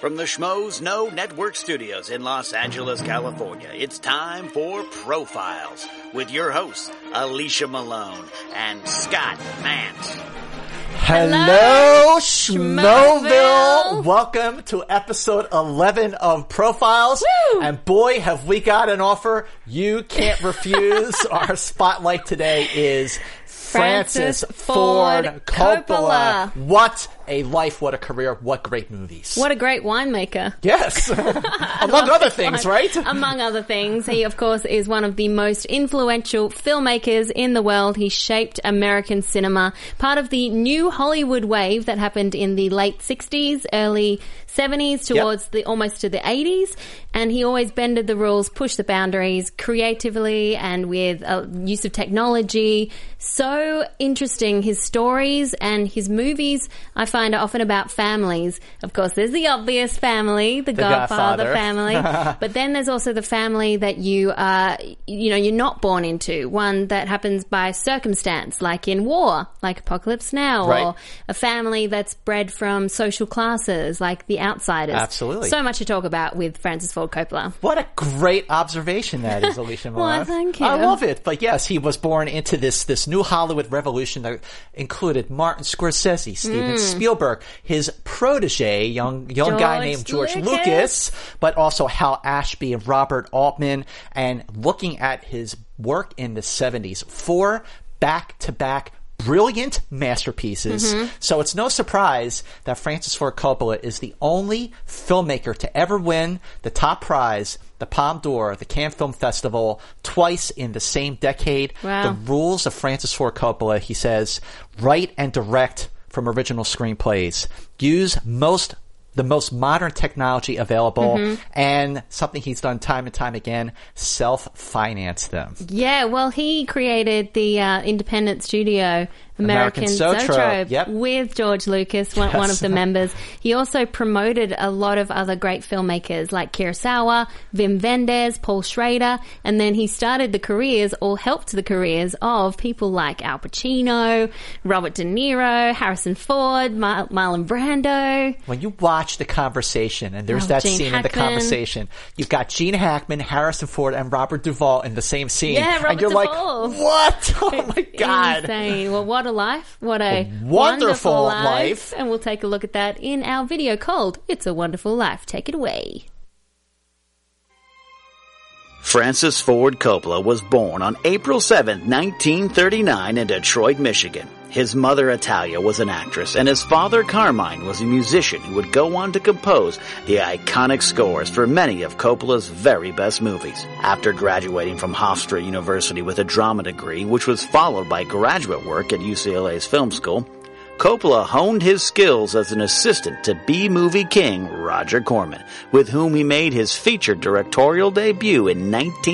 From the Schmoes Know Network Studios in Los Angeles, California, it's time for Profiles with your hosts, Alicia Malone and Scott Mantz. Hello, Schmoville! Welcome to episode 11 of Profiles. Woo! And boy, have we got an offer you can't refuse. Our spotlight today is Francis Ford Coppola. What a life, what a career, what great movies. What a great winemaker. Yes. Among other things, right? Among other things. He, of course, is one of the most influential filmmakers in the world. He shaped American cinema, part of the new Hollywood wave that happened in the late 60s, early 70s towards almost to the 80s. And he always bended the rules, pushed the boundaries creatively and with use of technology. So interesting. His stories and his movies, I find, are often about families. Of course, there's the obvious family, the Godfather family. But then there's also the family that you're not born into. One that happens by circumstance, like in war, like Apocalypse Now. Right. Or a family that's bred from social classes, like The Outsiders. Absolutely. So much to talk about with Francis Ford Coppola. What a great observation that is, Alicia Malone. Well, thank you. I love it. But yes, he was born into this new Hollywood revolution that included Martin Scorsese, Steven Spielberg, his protege, young guy named George Lucas, but also Hal Ashby and Robert Altman. And looking at his work in the 70s, 4 back-to-back brilliant masterpieces. So it's no surprise that Francis Ford Coppola is the only filmmaker to ever win the top prize, the Palme d'Or, the Cannes Film Festival, twice in the same decade. Wow. The rules of Francis Ford Coppola, he says, write and direct from original screenplays. Use the most modern technology available, and something he's done time and time again, self-finance them. Yeah, well, he created the independent studio American Zoetrope with George Lucas, one of the members. He also promoted a lot of other great filmmakers like Kurosawa, Wim Wenders, Paul Schrader, and then he started the careers, or helped the careers, of people like Al Pacino, Robert De Niro, Harrison Ford, Marlon Brando. When you watch the conversation, and there's that Gene scene in the Hackman. Conversation, you've got Gene Hackman, Harrison Ford, and Robert Duvall in the same scene. Yeah, Robert and you're Duvall. like, what? Oh my God. Insane. Well, what a life. What a wonderful wonderful life. And we'll take a look at that in our video called It's a Wonderful Life. Take it away. Francis Ford Coppola was born on April 7, 1939 in Detroit, Michigan. His mother, Italia, was an actress, and his father, Carmine, was a musician who would go on to compose the iconic scores for many of Coppola's very best movies. After graduating from Hofstra University with a drama degree, which was followed by graduate work at UCLA's film school, Coppola honed his skills as an assistant to B-movie king Roger Corman, with whom he made his feature directorial debut in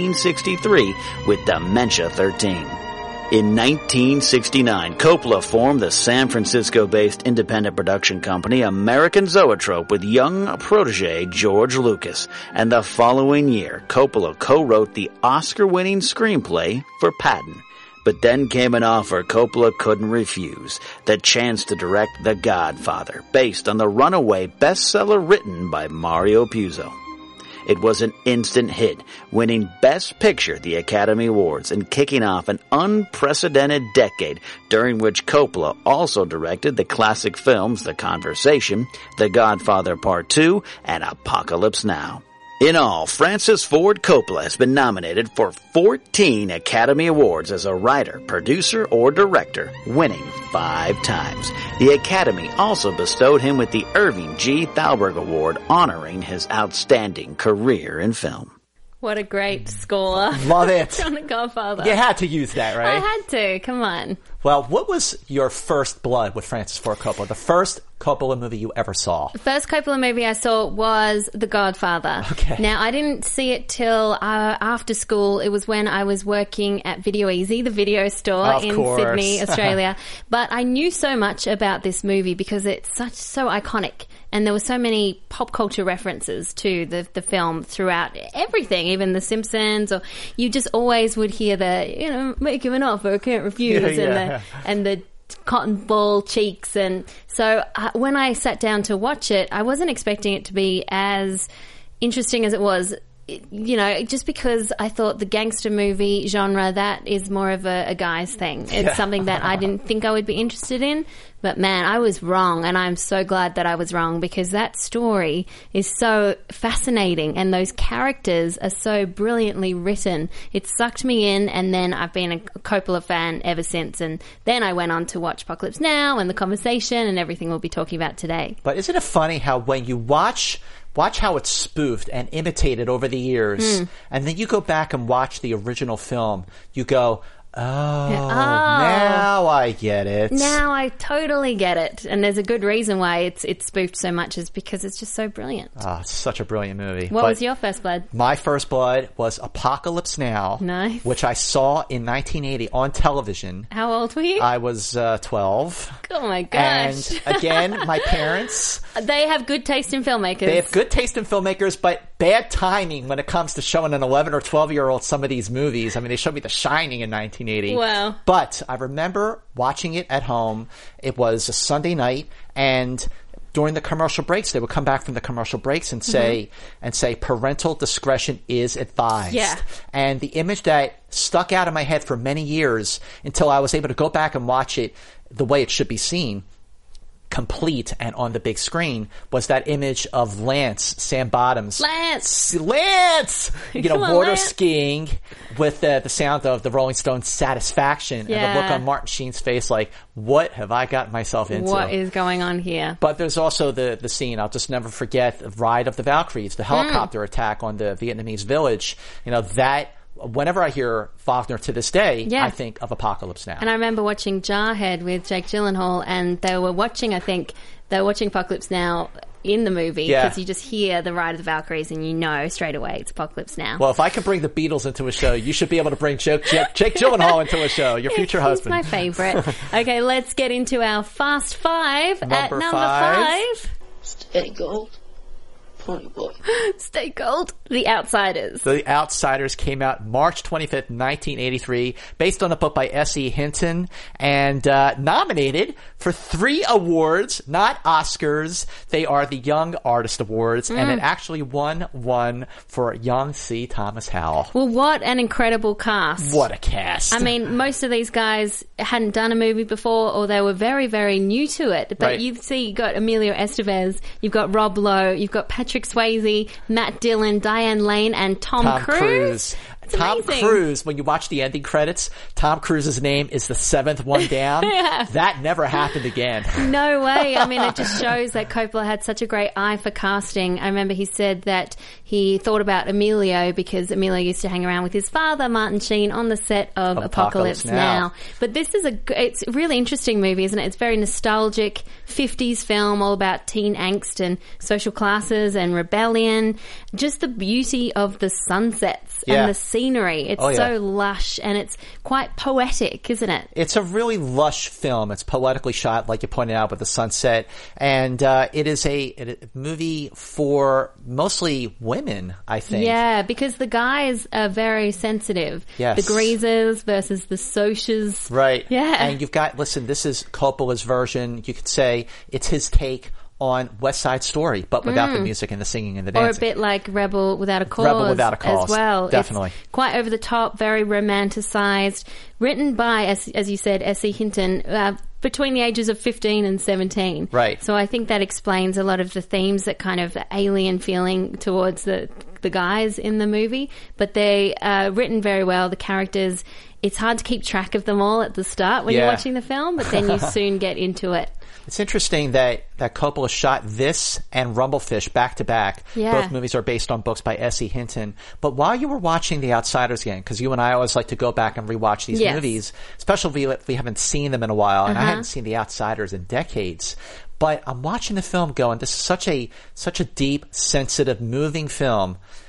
1963 with Dementia 13. In 1969, Coppola formed the San Francisco-based independent production company American Zoetrope with young protege George Lucas, and the following year, Coppola co-wrote the Oscar-winning screenplay for Patton. But then came an offer Coppola couldn't refuse, the chance to direct The Godfather, based on the runaway bestseller written by Mario Puzo. It was an instant hit, winning Best Picture at the Academy Awards and kicking off an unprecedented decade during which Coppola also directed the classic films The Conversation, The Godfather Part 2, and Apocalypse Now. In all, Francis Ford Coppola has been nominated for 14 Academy Awards as a writer, producer, or director, winning 5 times. The Academy also bestowed him with the Irving G. Thalberg Award, honoring his outstanding career in film. What a great score. Love it. On The Godfather. You had to use that, right? I had to. Come on. Well, what was your first blood with Francis Ford Coppola? The first Coppola movie you ever saw? The first Coppola movie I saw was The Godfather. Okay. Now, I didn't see it till after school. It was when I was working at Video Easy, the video store in Sydney, Australia. But I knew so much about this movie because it's so iconic. And there were so many pop culture references to the film throughout everything, even The Simpsons, or you just always would hear the, make him an offer, can't refuse, and the cotton ball cheeks. And so when I sat down to watch it, I wasn't expecting it to be as interesting as it was. You know, just because I thought the gangster movie genre, that is more of a guy's thing. It's something that I didn't think I would be interested in. But man, I was wrong, and I'm so glad that I was wrong, because that story is so fascinating and those characters are so brilliantly written. It sucked me in, and then I've been a Coppola fan ever since. And then I went on to watch Apocalypse Now and The Conversation and everything we'll be talking about today. But isn't it funny how when you watch how it's spoofed and imitated over the years, and then you go back and watch the original film, you go, now I get it. Now I totally get it. And there's a good reason why it's spoofed so much, is because it's just so brilliant. It's such a brilliant movie. What was your first blood? My first blood was Apocalypse Now. Nice. Which I saw in 1980 on television. How old were you? I was 12. Oh my gosh. And again, my parents... They have good taste in filmmakers. They have good taste in filmmakers, but bad timing when it comes to showing an 11 or 12-year-old some of these movies. I mean, they showed me The Shining in 1980. Wow. But I remember watching it at home. It was a Sunday night, and during the commercial breaks, they would come back from the commercial breaks and say, parental discretion is advised. Yeah. And the image that stuck out in my head for many years until I was able to go back and watch it the way it should be seen, complete and on the big screen, was that image of Lance, Sam Bottoms. Lance! You know, water skiing with the sound of the Rolling Stones' Satisfaction, and the look on Martin Sheen's face like, what have I gotten myself into? What is going on here? But there's also the scene, I'll just never forget, the Ride of the Valkyries, the helicopter attack on the Vietnamese village. You know, that... Whenever I hear Faulkner to this day, I think of Apocalypse Now. And I remember watching Jarhead with Jake Gyllenhaal, and they were watching Apocalypse Now in the movie, because you just hear the Ride of the Valkyries and you know straight away it's Apocalypse Now. Well, if I can bring the Beatles into a show, you should be able to bring Jake Gyllenhaal into a show, your future husband. He's my favorite. Okay, let's get into our Fast Five. At number five. Steady gold. Pony boy. Stay gold. The Outsiders. The Outsiders came out March 25th, 1983, based on a book by S.E. Hinton, and nominated for 3 awards, not Oscars. They are the Young Artist Awards, and it actually won one for young C. Thomas Howell. Well, what an incredible cast. What a cast. I mean, most of these guys hadn't done a movie before, or they were very, very new to it. But you see, you've got Emilio Estevez, you've got Rob Lowe, you've got Patrick Swayze, Matt Dillon, Diane Lane, and Tom Cruise. Tom Cruise, when you watch the ending credits, Tom Cruise's name is the 7th one down. That never happened again. No way. I mean, it just shows that Coppola had such a great eye for casting. I remember he said that he thought about Emilio because Emilio used to hang around with his father, Martin Sheen, on the set of Apocalypse Now. But this is it's a really interesting movie, isn't it? It's very nostalgic, 50s film, all about teen angst and social classes and rebellion. Just the beauty of the sunsets and the scenery. It's so lush, and it's quite poetic, isn't it? It's a really lush film. It's poetically shot, like you pointed out, with the sunset. And it is a movie for mostly women, I think. Yeah, because the guys are very sensitive. Yes. The Greasers versus the Socs. Right. Yeah. And you've got, listen, this is Coppola's version. You could say it's his take on West Side Story, but without the music and the singing and the dancing. Or a bit like Rebel Without a Cause. Rebel Without a Cause, as well. Definitely. It's quite over the top, very romanticized. Written by, as you said, S.E. Hinton, between the ages of 15 and 17. Right. So I think that explains a lot of the themes, that kind of alien feeling towards the guys in the movie. But they written very well. The characters, it's hard to keep track of them all at the start when you're watching the film, but then you soon get into it. It's interesting that Coppola shot this and Rumblefish back to back. Yeah. Both movies are based on books by S.E. Hinton. But while you were watching The Outsiders again, because you and I always like to go back and rewatch these movies, especially if we haven't seen them in a while, and I hadn't seen The Outsiders in decades. But I'm watching the film going, this is such a deep, sensitive, moving film.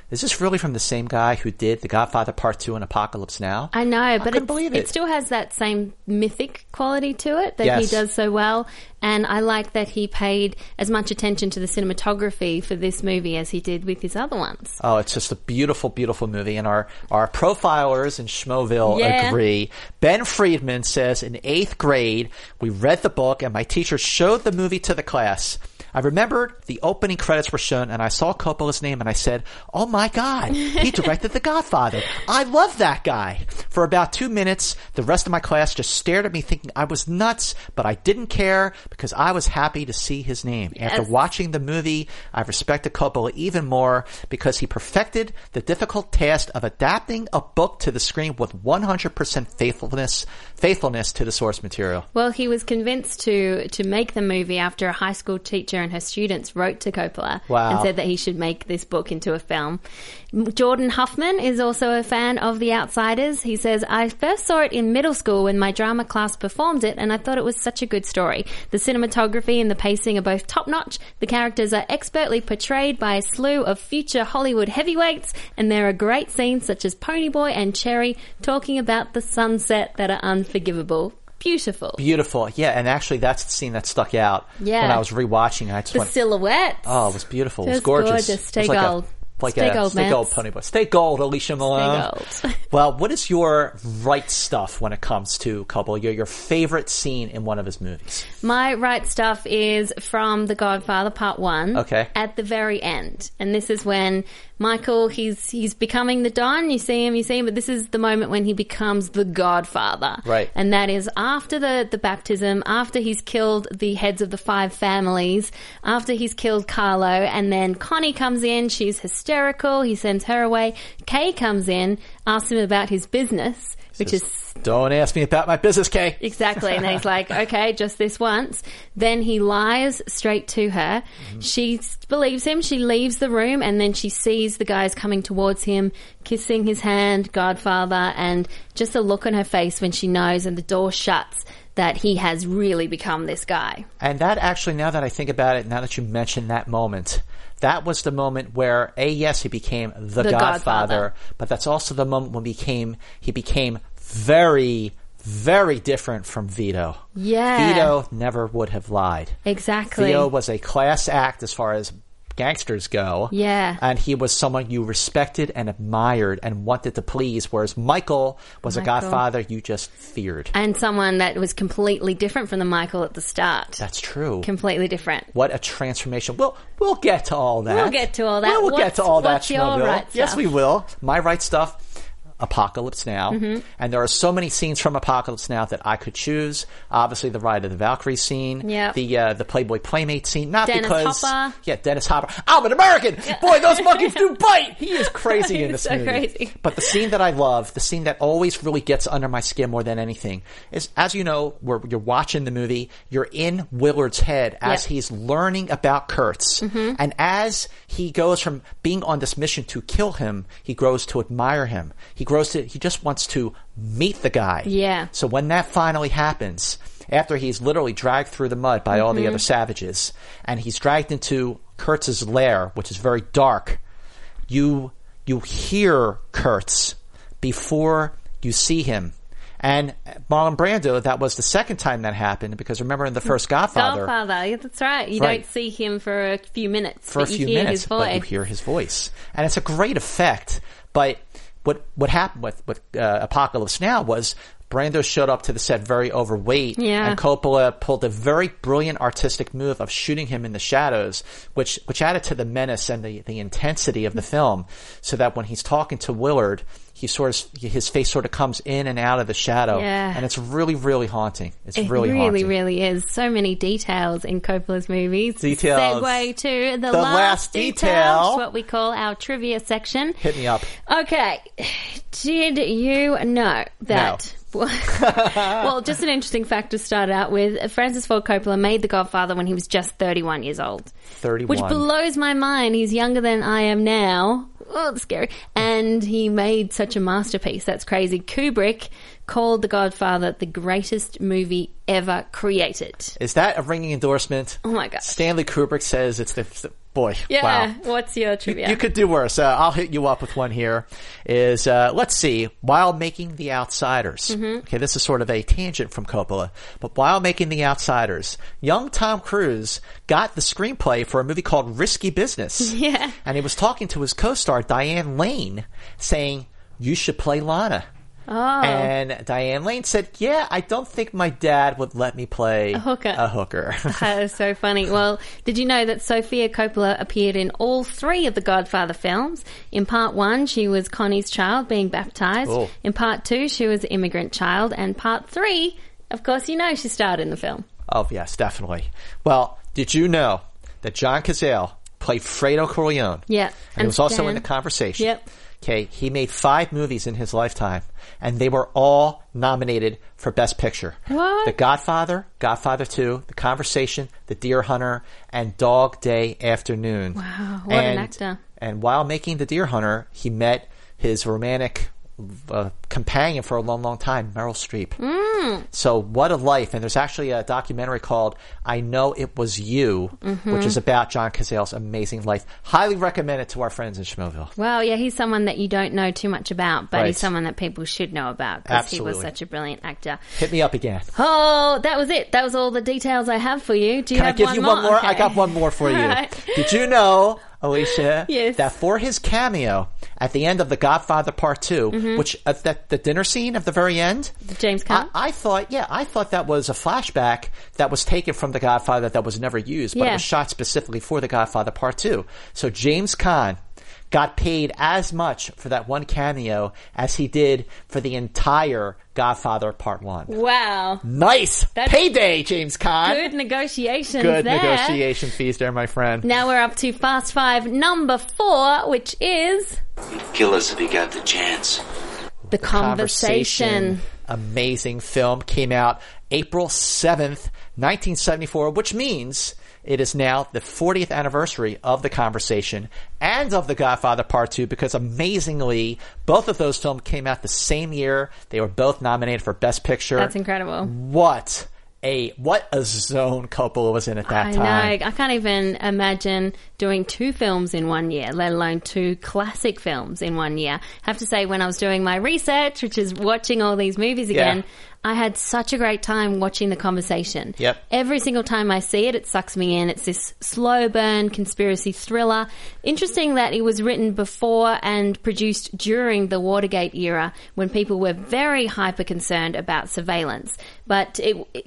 is this really from the same guy who did The Godfather Part 2 and Apocalypse Now? I know, but couldn't believe it. It still has that same mythic quality to it that he Yes. does so well. And I like that he paid as much attention to the cinematography for this movie as he did with his other ones. Oh, it's just a beautiful, beautiful movie. And our profilers in Schmoville Yeah. agree. Ben Friedman says, in 8th grade, we read the book and my teacher showed the movie to the class. I remembered the opening credits were shown and I saw Coppola's name and I said, oh my God, he directed The Godfather. I love that guy. For about 2 minutes, the rest of my class just stared at me thinking I was nuts, but I didn't care because I was happy to see his name. Yes. After watching the movie, I respected Coppola even more because he perfected the difficult task of adapting a book to the screen with 100% faithfulness to the source material. Well, he was convinced to make the movie after a high school teacher and her students wrote to Coppola and said that he should make this book into a film. Jordan Huffman is also a fan of The Outsiders. He says, I first saw it in middle school when my drama class performed it and I thought it was such a good story. The cinematography and the pacing are both top-notch. The characters are expertly portrayed by a slew of future Hollywood heavyweights and there are great scenes such as Ponyboy and Cherry talking about the sunset that are unforgivable. Beautiful. Beautiful. Yeah, and actually that's the scene that stuck out Yeah. when I was rewatching it. I just The went, silhouettes. oh, it was beautiful. It was Just gorgeous. gorgeous. Stay It was gold. Stay gold, Stay Matt. gold, Ponyboy. Stay gold, Alicia Malone. gold. Well, what is your right stuff when it comes to Coppola? Your favorite scene in one of his movies? My right stuff is from The Godfather Part 1. Okay. At the very end. And this is when Michael, he's becoming the Don. You see him, but this is the moment when he becomes the Godfather. Right. And that is after the baptism, after he's killed the heads of the 5 families, after he's killed Carlo, and then Connie comes in, she's hysterical, he sends her away. Kay comes in, asks him about his business, which is... Don't ask me about my business, Kay. Exactly. And then he's like, okay, just this once. Then he lies straight to her. Mm-hmm. She believes him. She leaves the room and then she sees the guys coming towards him, kissing his hand, Godfather, and just the look on her face when she knows and the door shuts that he has really become this guy. And that actually, now that I think about it, now that you mention that moment, that was the moment where, yes, he became the Godfather, but that's also the moment when he became very, very different from Vito. Yeah. Vito never would have lied. Exactly. Vito was a class act as far as gangsters go. Yeah. And he was someone you respected and admired and wanted to please, whereas Michael was a Godfather you just feared. And someone that was completely different from the Michael at the start. That's true. Completely different. What a transformation. We'll get to all that. We'll get to all that. We'll get to all that, what's your Schmoville. right Yes, stuff? we will. My right stuff, Apocalypse Now. Mm-hmm. And there are so many scenes from Apocalypse Now that I could choose. Obviously, the Ride of the Valkyrie scene. Yep. The Playboy Playmate scene. Not Dennis because... Hopper. Yeah, Dennis Hopper. I'm an American! Boy, those monkeys do bite! He is crazy in this so movie. crazy. But the scene that I love, the scene that always really gets under my skin more than anything, is, as you know, where you're watching the movie, you're in Willard's head as Yep. he's learning about Kurtz. Mm-hmm. And as he goes from being on this mission to kill him, he grows to admire him. He just wants to meet the guy. Yeah. So when that finally happens, after he's literally dragged through the mud by all the Mm-hmm. other savages, and he's dragged into Kurtz's lair, which is very dark, you hear Kurtz before you see him. And Marlon Brando, that was the second time that happened, because remember in the first Godfather, Yeah, that's right. You Right. don't see him for a few minutes. for a but you few hear minutes, his but you voice. hear his voice. And it's a great effect. But what happened with Apocalypse Now was Brando showed up to the set very overweight, Yeah. and Coppola pulled a very brilliant artistic move of shooting him in the shadows, which added to the menace and the intensity of the film, so that when he's talking to Willard, his face sort of comes in and out of the shadow, Yeah. and it's really, really haunting. It's It really really, haunting. really is. So many details in Coppola's movies. Details. Segue to the last detail. detail. It's what we call our trivia section. Hit me up. Okay. Did you know that... Well, just an interesting fact to start out with. Francis Ford Coppola made The Godfather when he was just 31 years old. 31. Which blows my mind. He's younger than I am now. Oh, that's scary. And he made such a masterpiece. That's crazy. Kubrick called The Godfather the greatest movie ever created. Is that a ringing endorsement? Oh my God. Stanley Kubrick says it's Boy, Yeah. wow. What's your trivia? You could do worse. I'll hit you up with one here. Is let's see. While making The Outsiders, okay, this is sort of a tangent from Coppola, but while making The Outsiders, young Tom Cruise got the screenplay for a movie called Risky Business. Yeah. And he was talking to his co-star Diane Lane, saying, "You should play Lana." Oh. And Diane Lane said, "Yeah, I don't think my dad would let me play A hooker. That is so funny. Well, did you know that Sofia Coppola appeared in all 3 of the Godfather films? In part 1, she was Connie's child being baptized. Oh. In part 2, she was the immigrant child. And part 3, of course, you know she starred in the film. Oh, yes, definitely. Well, did you know that John Cazale played Fredo Corleone? Yeah. And he was also Stan. in The Conversation. Yep. Okay, he made 5 movies in his lifetime, and they were all nominated for Best Picture. What? The Godfather, Godfather 2, The Conversation, The Deer Hunter, and Dog Day Afternoon. Wow, what an actor. And while making The Deer Hunter, he met his romantic companion for a long, long time, Meryl Streep. So what a life. And there's actually a documentary called I Know It Was You, which is about John Cazale's amazing life. Highly recommend it to our friends in Schmoville. Well, yeah, he's someone that you don't know too much about, but Right. he's someone that people should know about because he was Absolutely. such a brilliant actor. Hit me up again. Oh, that was it. That was all the details I have for you. Do you Can I have give you one more? Okay. I got one more for you. All right. Did you know, Alicia, Yes. that for his cameo at the end of The Godfather Part 2, which at the dinner scene at the very end, James Caan? I thought that was a flashback that was taken from The Godfather that was never used, but it Yeah. was shot specifically for The Godfather Part 2. So James Caan got paid as much for that one cameo as he did for the entire Godfather Part 1. Wow. Nice! That's Payday, James Caan! Good negotiations Good there. negotiation fees there, my friend. Now we're up to Fast Five number 4, which is He'd kill us if he got the chance. The Conversation. Amazing film. Came out April 7th, 1974, which means it is now the 40th anniversary of The Conversation and of The Godfather Part 2 because amazingly, both of those films came out the same year. They were both nominated for Best Picture. That's incredible. What a zone Coppola was in at that time. I know. I can't even imagine doing 2 films in one year, let alone 2 classic films in one year. I have to say, when I was doing my research, which is watching all these movies again, I had such a great time watching The Conversation. Yep. Every single time I see it, it sucks me in. It's this slow burn conspiracy thriller. Interesting that it was written before and produced during the Watergate era when people were very hyper concerned about surveillance. But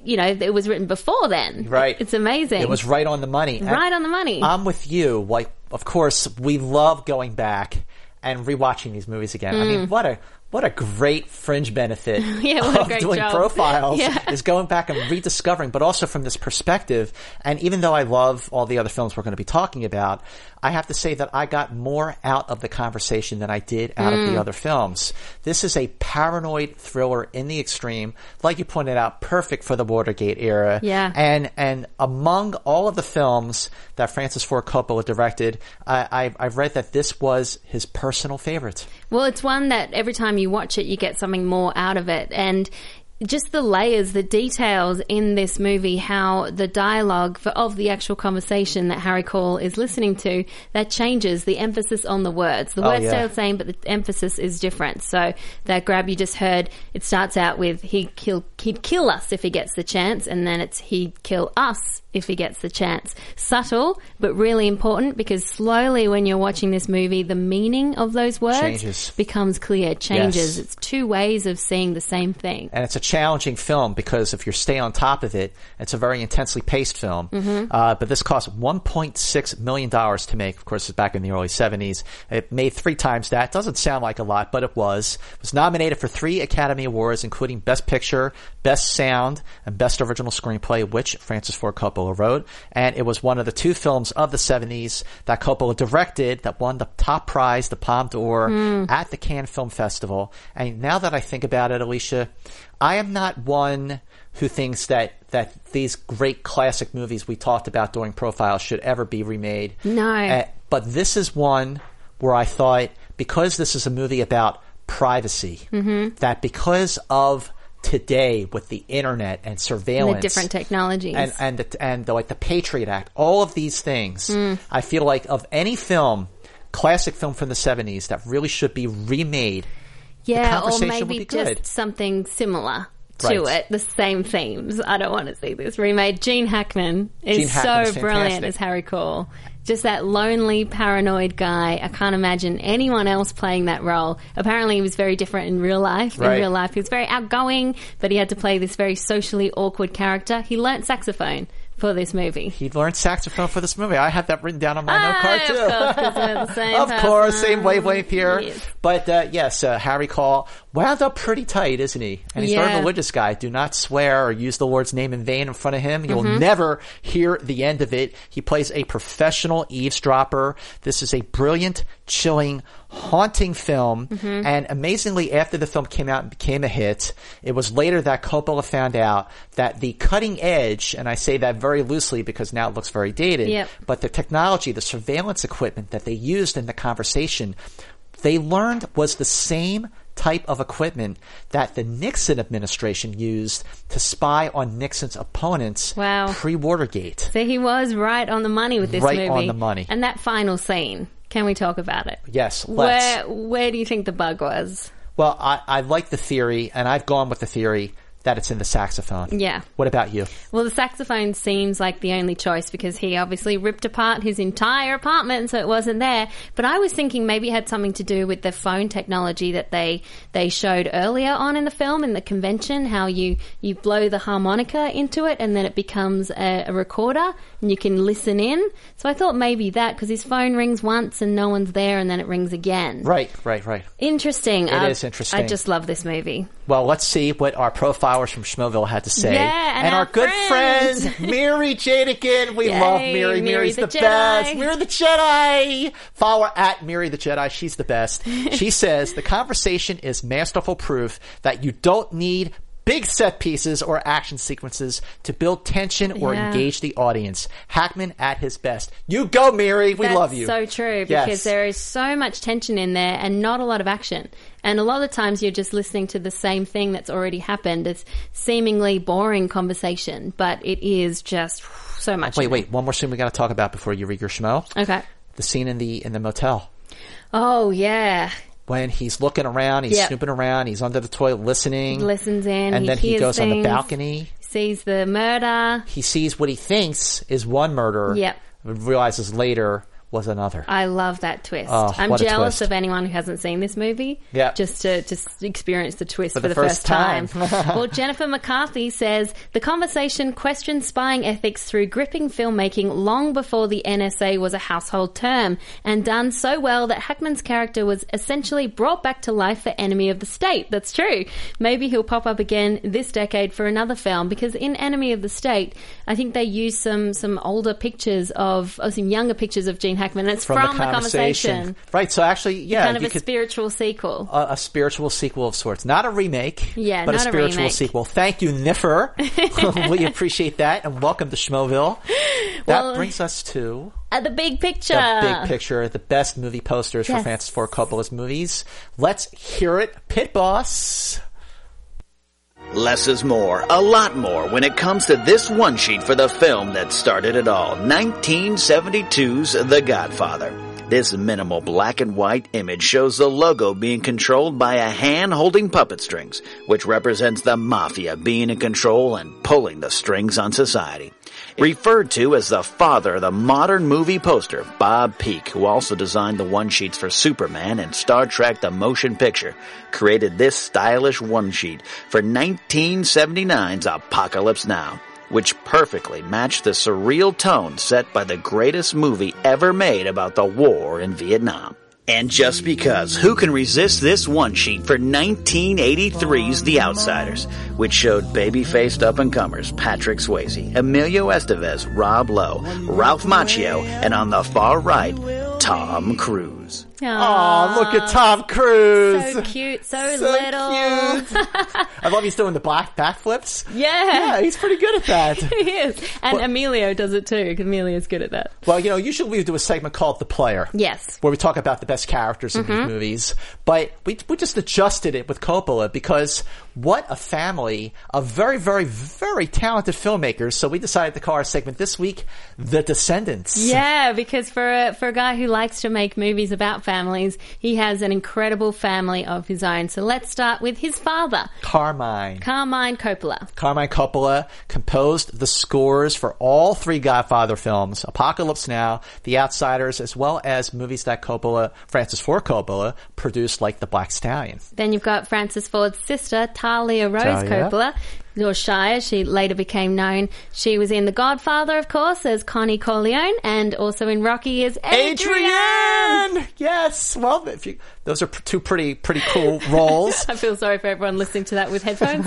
it was written before then. Right. It's amazing. It was right on the money. Right on the money. I'm with you. Like, of course, we love going back and rewatching these movies again. I mean, what a great fringe benefit Yeah, what a of great doing job. profiles Yeah. is going back and rediscovering, but also from this perspective. And even though I love all the other films we're going to be talking about, I have to say that I got more out of The Conversation than I did out of the other films. This is a paranoid thriller in the extreme, like you pointed out, perfect for the Watergate era. Yeah. And among all of the films that Francis Ford Coppola directed, I've read that this was his personal favorite. Well, it's one that every time you watch it, you get something more out of it. And just the layers, the details in this movie, how the dialogue of the actual conversation that Harry Cole is listening to, that changes the emphasis on the words. The words stay the same, but the emphasis is different. So that grab you just heard, it starts out with he'd kill us if he gets the chance, and then it's he'd kill us if he gets the chance. Subtle, but really important, because slowly when you're watching this movie, the meaning of those words becomes clear, changes. Yes. It's 2 ways of seeing the same thing. And it's a challenging film because if you stay on top of it, it's a very intensely paced film. But this cost $1.6 million to make. Of course, it's back in the early 70s. It made 3 times that. Doesn't sound like a lot, but it was. It was nominated for 3 Academy Awards, including Best Picture, Best Sound, and Best Original Screenplay, which Francis Ford Coppola wrote. And it was one of the 2 films of the 70s that Coppola directed that won the top prize, the Palme d'Or, at the Cannes Film Festival. And now that I think about it, Alicia, I am not one who thinks that these great classic movies we talked about during Profiles should ever be remade. No. But this is one where I thought, because this is a movie about privacy, that because of today with the internet and surveillance, the different technologies, and the Patriot Act, all of these things, I feel like of any film, classic film from the 70s that really should be remade. Yeah, or maybe just something similar to it, the same themes. I don't want to see this remade. Gene Hackman is so brilliant as Harry Caul. Just that lonely, paranoid guy. I can't imagine anyone else playing that role. Apparently, he was very different in real life. Right. In real life, he was very outgoing, but he had to play this very socially awkward character. He learnt saxophone for this movie. He learned saxophone for this movie. I have that written down on my note card too. Of course, because we're the same Of person. course, same wavelength here. Yes. But yes, Harry Caul wound up pretty tight, isn't he? And he's a very religious guy. Do not swear or use the Lord's name in vain in front of him. You'll never hear the end of it. He plays a professional eavesdropper. This is a brilliant, chilling, haunting film. And amazingly, after the film came out and became a hit, it was later that Coppola found out that the cutting edge, and I say that very loosely because now it looks very dated, but the technology, the surveillance equipment that they used in the conversation, they learned was the same type of equipment that the Nixon administration used to spy on Nixon's opponents pre-Watergate. So he was right on the money with this movie. Right on the money. And that final scene, can we talk about it? Yes, let's. Where do you think the bug was? Well, I like the theory, and I've gone with the theory that it's in the saxophone. Yeah. What about you? Well, the saxophone seems like the only choice because he obviously ripped apart his entire apartment, so it wasn't there. But I was thinking maybe it had something to do with the phone technology that they showed earlier on in the film, in the convention, how you blow the harmonica into it and then it becomes a recorder and you can listen in. So I thought maybe that, because his phone rings once and no one's there and then it rings again. Right. Interesting. It is interesting. I just love this movie. Well, let's see what our profilers from Schmoville had to say. Yeah, and our good friend, Miri Jadikin. We love Miri. Miri's the best. Miri the Jedi. Follow her at Miri the Jedi. She's the best. She says, the conversation is masterful proof that you don't need big set pieces or action sequences to build tension or engage the audience. Hackman at his best. You go, Miri. We love you. That's so true, because there is so much tension in there and not a lot of action. And a lot of times you're just listening to the same thing that's already happened. It's seemingly boring conversation, but it is just so much. Wait. One more scene we got to talk about before you read your schmo. Okay. The scene in the motel. Oh, yeah. When he's looking around, he's snooping around, he's under the toilet listening. Listens in. And then he goes things, on the balcony. Sees the murder. He sees what he thinks is one murder. Yep. Realizes later was another. I love that twist. Oh, I'm jealous of anyone who hasn't seen this movie. Yeah. Just to experience the twist for the first time. Well, Jennifer McCarthy says, the conversation questioned spying ethics through gripping filmmaking long before the NSA was a household term, and done so well that Hackman's character was essentially brought back to life for Enemy of the State. That's true. Maybe he'll pop up again this decade for another film, because in Enemy of the State, I think they used some older pictures some younger pictures of Gene Hackman. It's from the conversation. Right, so actually, kind of a spiritual sequel. A spiritual sequel of sorts. Not a remake, but not a spiritual remake. sequel. Thank you, Niffer. We appreciate that, and welcome to Schmoville. That brings us to... the big picture. The big picture, the best movie posters for Francis Ford Coppola's movies. Let's hear it. Pit Boss. Less is more, a lot more, when it comes to this one sheet for the film that started it all, 1972's The Godfather. This minimal black and white image shows the logo being controlled by a hand holding puppet strings, which represents the mafia being in control and pulling the strings on society. Referred to as the father of the modern movie poster, Bob Peak, who also designed the one-sheets for Superman and Star Trek the Motion Picture, created this stylish one-sheet for 1979's Apocalypse Now, which perfectly matched the surreal tone set by the greatest movie ever made about the war in Vietnam. And just because, who can resist this one sheet for 1983's The Outsiders, which showed baby-faced up-and-comers Patrick Swayze, Emilio Estevez, Rob Lowe, Ralph Macchio, and on the far right, Tom Cruise. Cruise. Oh, look at Tom Cruise. So cute, so little. Cute. I love he's doing the backflips. Yeah. He's pretty good at that. He is. And Emilio does it too. Emilio's good at that. Well, usually we do a segment called The Player. Yes. Where we talk about the best characters in these movies. But we just adjusted it with Coppola because what a family of very, very, very talented filmmakers. So we decided to call our segment this week The Descendants. Yeah, because for a guy who likes to make movies about families, he has an incredible family of his own. So let's start with his father. Carmine Coppola. Carmine Coppola composed the scores for all three Godfather films, Apocalypse Now, The Outsiders, as well as movies that Francis Ford Coppola, produced, like The Black Stallion. Then you've got Francis Ford's sister, Talia Rose Coppola, or Shia. She later became known. She was in The Godfather, of course, as Connie Corleone, and also in Rocky as Adrienne! Yes. Well, those are two pretty cool roles. I feel sorry for everyone listening to that with headphones.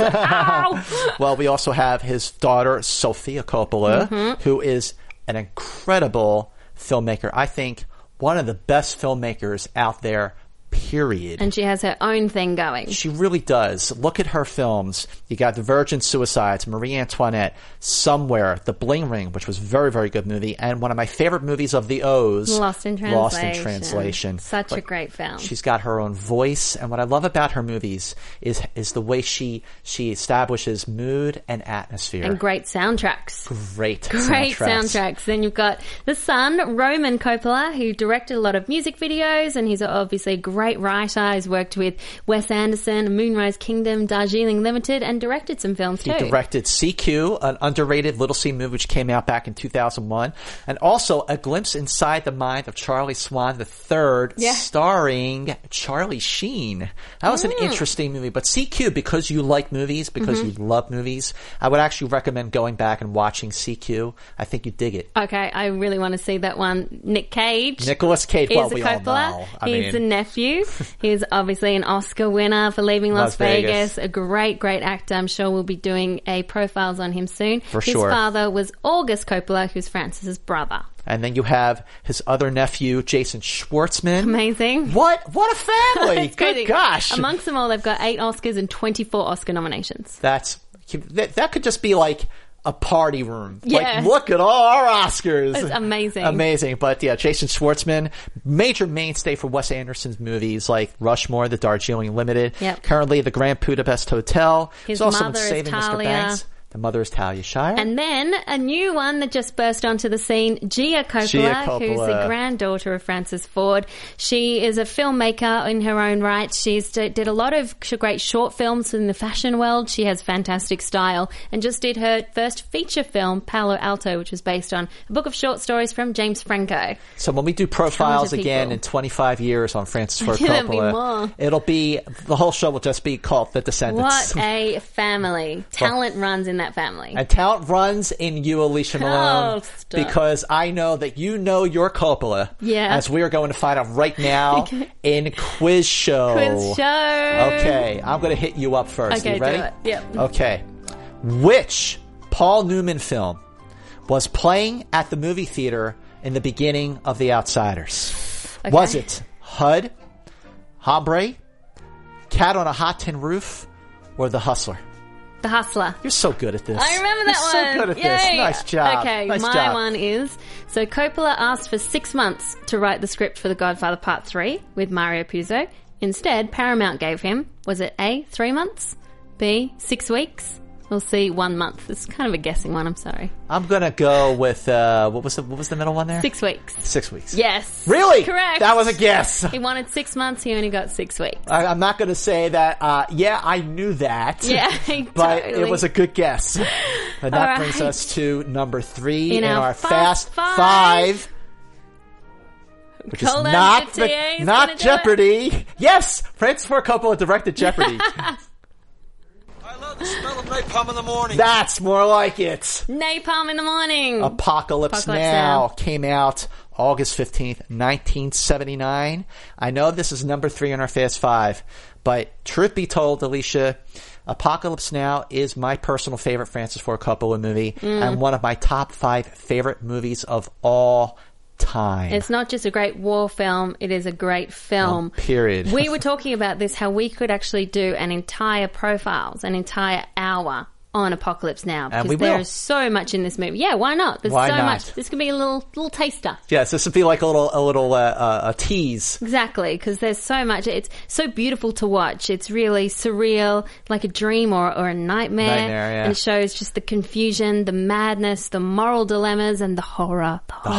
Ow! Well, we also have his daughter, Sofia Coppola, who is an incredible filmmaker. I think one of the best filmmakers out there, period. And she has her own thing going. She really does. Look at her films. You got The Virgin Suicides, Marie Antoinette, Somewhere, The Bling Ring, which was a very, very good movie, and one of my favorite movies of the O's, Lost in Translation. Such a great film. She's got her own voice, and what I love about her movies is the way she establishes mood and atmosphere. And great soundtracks. Great soundtracks. Then you've got the son, Roman Coppola, who directed a lot of music videos, and he's obviously a great writer. He's worked with Wes Anderson, Moonrise Kingdom, Darjeeling Limited, and directed some films too. He directed CQ, an underrated Little C movie which came out back in 2001, and also A Glimpse Inside the Mind of Charlie Swan III, starring Charlie Sheen. That was an interesting movie. But CQ, because you like movies, because you love movies, I would actually recommend going back and watching CQ. I think you dig it. Okay, I really want to see that one. Nicolas Cage. Well, we Coppola. all know. He's the nephew. He's obviously an Oscar winner for Leaving Las Vegas. A great actor. I'm sure we'll be doing a profiles on him soon. For his sure. Father was August Coppola, who's Francis's brother. And then you have his other nephew, Jason Schwartzman. Amazing. What a family. Good gosh. Amongst them all, they've got 8 Oscars and 24 Oscar nominations. That could just be like a party room. Yeah. Like, look at all our Oscars. It's amazing. Amazing. But yeah, Jason Schwartzman, major mainstay for Wes Anderson's movies like Rushmore, The Darjeeling Limited. Yep. Currently, The Grand Budapest Hotel. His He's also mother been is Saving Mr. Talia. Banks. The mother is Talia Shire. And then a new one that just burst onto the scene, Gia Coppola, who's the granddaughter of Francis Ford. She is a filmmaker in her own right. She's did a lot of great short films in the fashion world. She has fantastic style and just did her first feature film, Palo Alto, which was based on a book of short stories from James Franco. So when we do profiles again in 25 years on Francis Ford Coppola, the whole show will just be called The Descendants. What a family. Talent runs in that family. And talent runs in you, Alicia Malone, because I know that you know your Coppola. Yeah. As we are going to find out right now in Quiz Show. Okay, I'm going to hit you up first. Okay, you ready? do it. Yep. Okay. Which Paul Newman film was playing at the movie theater in the beginning of The Outsiders? Okay. Was it HUD, Hombre, Cat on a Hot Tin Roof, or The Hustler? The Hustler. You're so good at this. I remember that one. You're so good at Yay. this. Nice job. Okay, nice my job. one is, so Coppola asked for 6 months to write the script for The Godfather Part 3 with Mario Puzo. Instead, Paramount gave him, was it A, 3 months, B, 6 weeks, or C, 1 month? It's kind of a guessing one, I'm sorry. I'm going to go with, what was the middle one there? 6 weeks. 6 weeks. Yes. Really? Correct. That was a guess. He wanted 6 months, he only got 6 weeks. I'm not going to say that, I knew that. Yeah, But totally. it was a good guess. And that All brings right. us to number 3 In our Fast Fast Five. Which is Hold on, not, the TA is not gonna do Jeopardy. Yes! Francis Ford Coppola directed Jeopardy. I love the smell of napalm in the morning. That's more like it. Napalm in the morning. Apocalypse Now came out August 15th, 1979. I know this is number 3 on our Fast Five, but truth be told, Alicia, Apocalypse Now is my personal favorite Francis Ford Coppola movie and one of my top 5 favorite movies of all time. It's not just a great war film, it is a great film. Period. We were talking about this, how we could actually do an entire an entire hour on Apocalypse Now, And we because there will. is so much in this movie. Yeah, why not? There's Why so not? much. This could be a little taster. Yes, this would be like a little tease. Exactly, because there's so much. It's so beautiful to watch. It's really surreal, like a dream or a nightmare. Yeah. And it shows just the confusion, the madness, the moral dilemmas, and the horror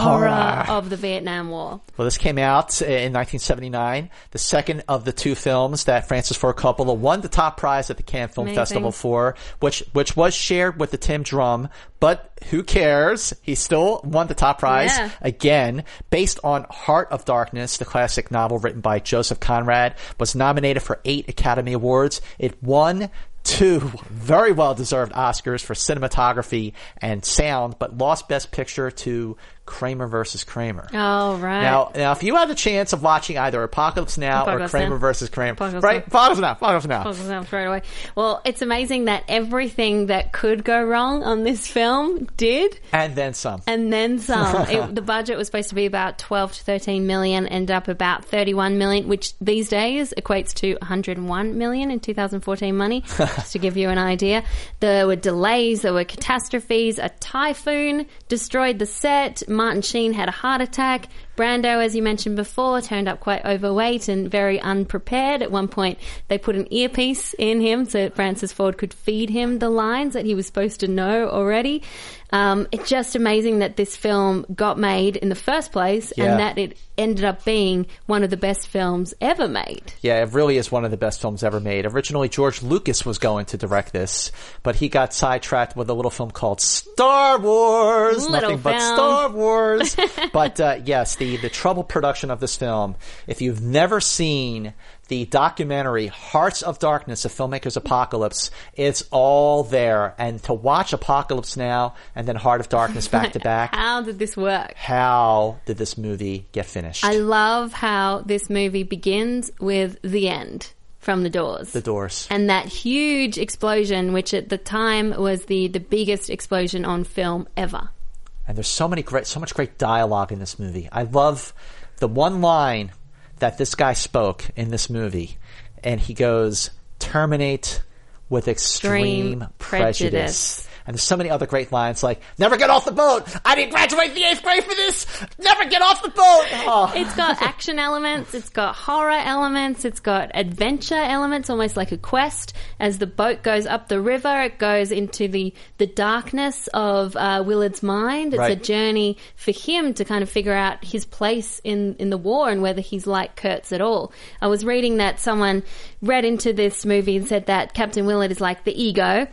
of the Vietnam War. Well, this came out in 1979, the second of the two films that Francis Ford Coppola won the top prize at the Cannes Film Amazing. Festival for, which was shared with the Tim Drum, but who cares? He still won the top prize again, based on Heart of Darkness, the classic novel written by Joseph Conrad, was nominated for 8 Academy Awards. It won 2 very well-deserved Oscars for cinematography and sound, but lost Best Picture to Kramer versus Kramer. Oh, right. Now, if you had the chance of watching either Apocalypse Now or Kramer versus Kramer, Apocalypse Now. Straight away. Well, it's amazing that everything that could go wrong on this film did. And then some. And then some. The budget was supposed to be about 12 to 13 million, ended up about 31 million, which these days equates to 101 million in 2014 money, just to give you an idea. There were delays, there were catastrophes, a typhoon destroyed the set, Martin Sheen had a heart attack. Brando, as you mentioned before, turned up quite overweight and very unprepared. At one point, they put an earpiece in him so that Francis Ford could feed him the lines that he was supposed to know already. It's just amazing that this film got made in the first place and that it ended up being one of the best films ever made. Yeah, it really is one of the best films ever made. Originally, George Lucas was going to direct this, but he got sidetracked with a little film called Star Wars. Nothing but Star Wars. But yes, the troubled production of this film, if you've never seen the documentary Hearts of Darkness, a filmmaker's Apocalypse, it's all there. And to watch Apocalypse Now and then Heart of Darkness back to back. How did this work? How did this movie get finished? I love how this movie begins with the end from The Doors. The Doors. And that huge explosion, which at the time was the biggest explosion on film ever. And there's so much great dialogue in this movie. I love the one line that this guy spoke in this movie, and he goes, "Terminate with extreme prejudice." And there's so many other great lines like, "Never get off the boat! I didn't graduate the 8th grade for this! Never get off the boat!" Oh. It's got action elements, it's got horror elements, it's got adventure elements, almost like a quest. As the boat goes up the river, it goes into the darkness of Willard's mind. It's a journey for him to kind of figure out his place in the war and whether he's like Kurtz at all. I was reading that someone read into this movie and said that Captain Willard is like the ego,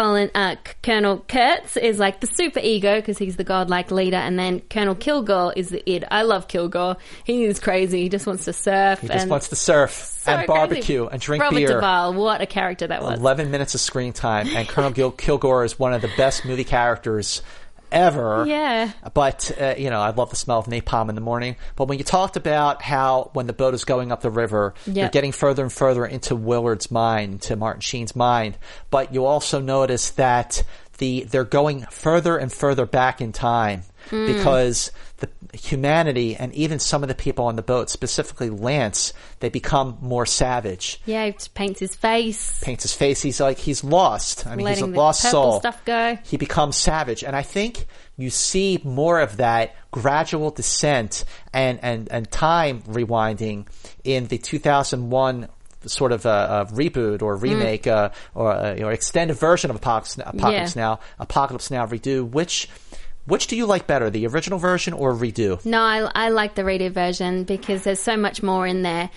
Colonel Kurtz is like the super ego because he's the godlike leader, and then Colonel Kilgore is the id. I love Kilgore. He is crazy. He just wants to surf. He just wants to surf and barbecue and drink beer. Robert Duvall, what a character that was. 11 minutes of screen time, and Colonel Kilgore is one of the best movie characters ever. Yeah. But, I love the smell of napalm in the morning. But when you talked about how when the boat is going up the river, you're getting further and further into Willard's mind, into Martin Sheen's mind. But you also notice that they're going further and further back in time because the humanity and even some of the people on the boat, specifically Lance, they become more savage. Yeah, he paints his face. He's lost. I mean, he's a lost soul. Stuff go. He becomes savage. And I think you see more of that gradual descent and time rewinding in the 2001 sort of a reboot or remake or extended version of Apocalypse Now, Apocalypse Now Redo. Which do you like better, the original version or redo? No, I like the redo version because there's so much more in there.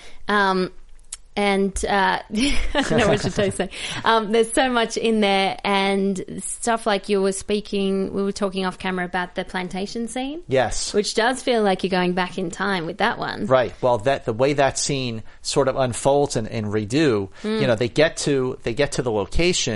I don't know what to say. There's so much in there, and stuff like we were talking off camera about the plantation scene. Yes. Which does feel like you're going back in time with that one. Right. Well, the way that scene sort of unfolds in Redo, they get to the location,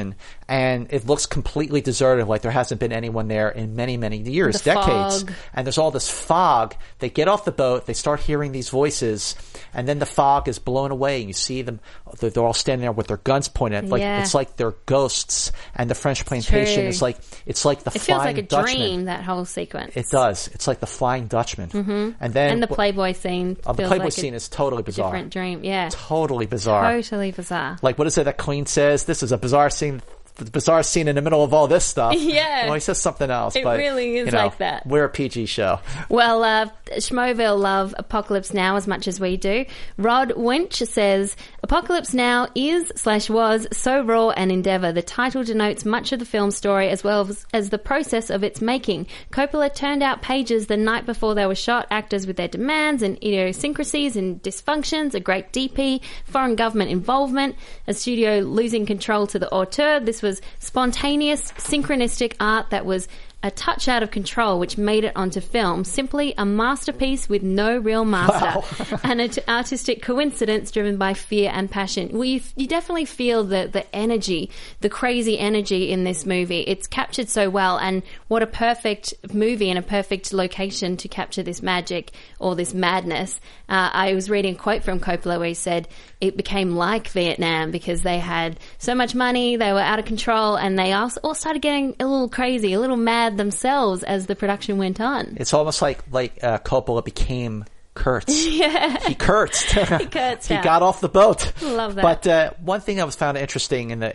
and it looks completely deserted, like there hasn't been anyone there in many, many years, The decades. fog. And there's all this fog. They get off the boat, they start hearing these voices, and then the fog is blown away, and you see them, they're all standing there with their guns pointed. Like, Yeah. it's like they're ghosts, and the French plantation True. is like, it's like the It feels Flying like a Dutchman. dream, that whole sequence. It does. It's like the Flying Dutchman. Mm-hmm. And then And the Playboy scene. the feels Playboy like scene a is totally bizarre. different dream. Yeah. Totally bizarre. Totally bizarre. Like, what is it that Queen says? This is a bizarre scene in the middle of all this stuff. Yeah. Well, he says something else. It but, really is you know, like that. We're a PG show. Well, Schmoville love Apocalypse Now as much as we do. Rod Winch says, Apocalypse Now is/was so raw an endeavour. The title denotes much of the film's story as well as the process of its making. Coppola turned out pages the night before they were shot, actors with their demands and idiosyncrasies and dysfunctions, a great DP, foreign government involvement, a studio losing control to the auteur. This was spontaneous, synchronistic art that was a touch out of control, which made it onto film. Simply a masterpiece with no real master. Wow. And an artistic coincidence driven by fear and passion. Well, you definitely feel the energy, the crazy energy in this movie. It's captured so well, and what a perfect movie and a perfect location to capture this magic or this madness. I was reading a quote from Coppola where he said it became like Vietnam because they had so much money, they were out of control, and they all started getting a little crazy, a little mad themselves as the production went on. It's almost like Coppola became Kurtz. Yeah. He Kurtzed. He Kurtzed He out. got off the boat. Love that. But one thing I was found interesting in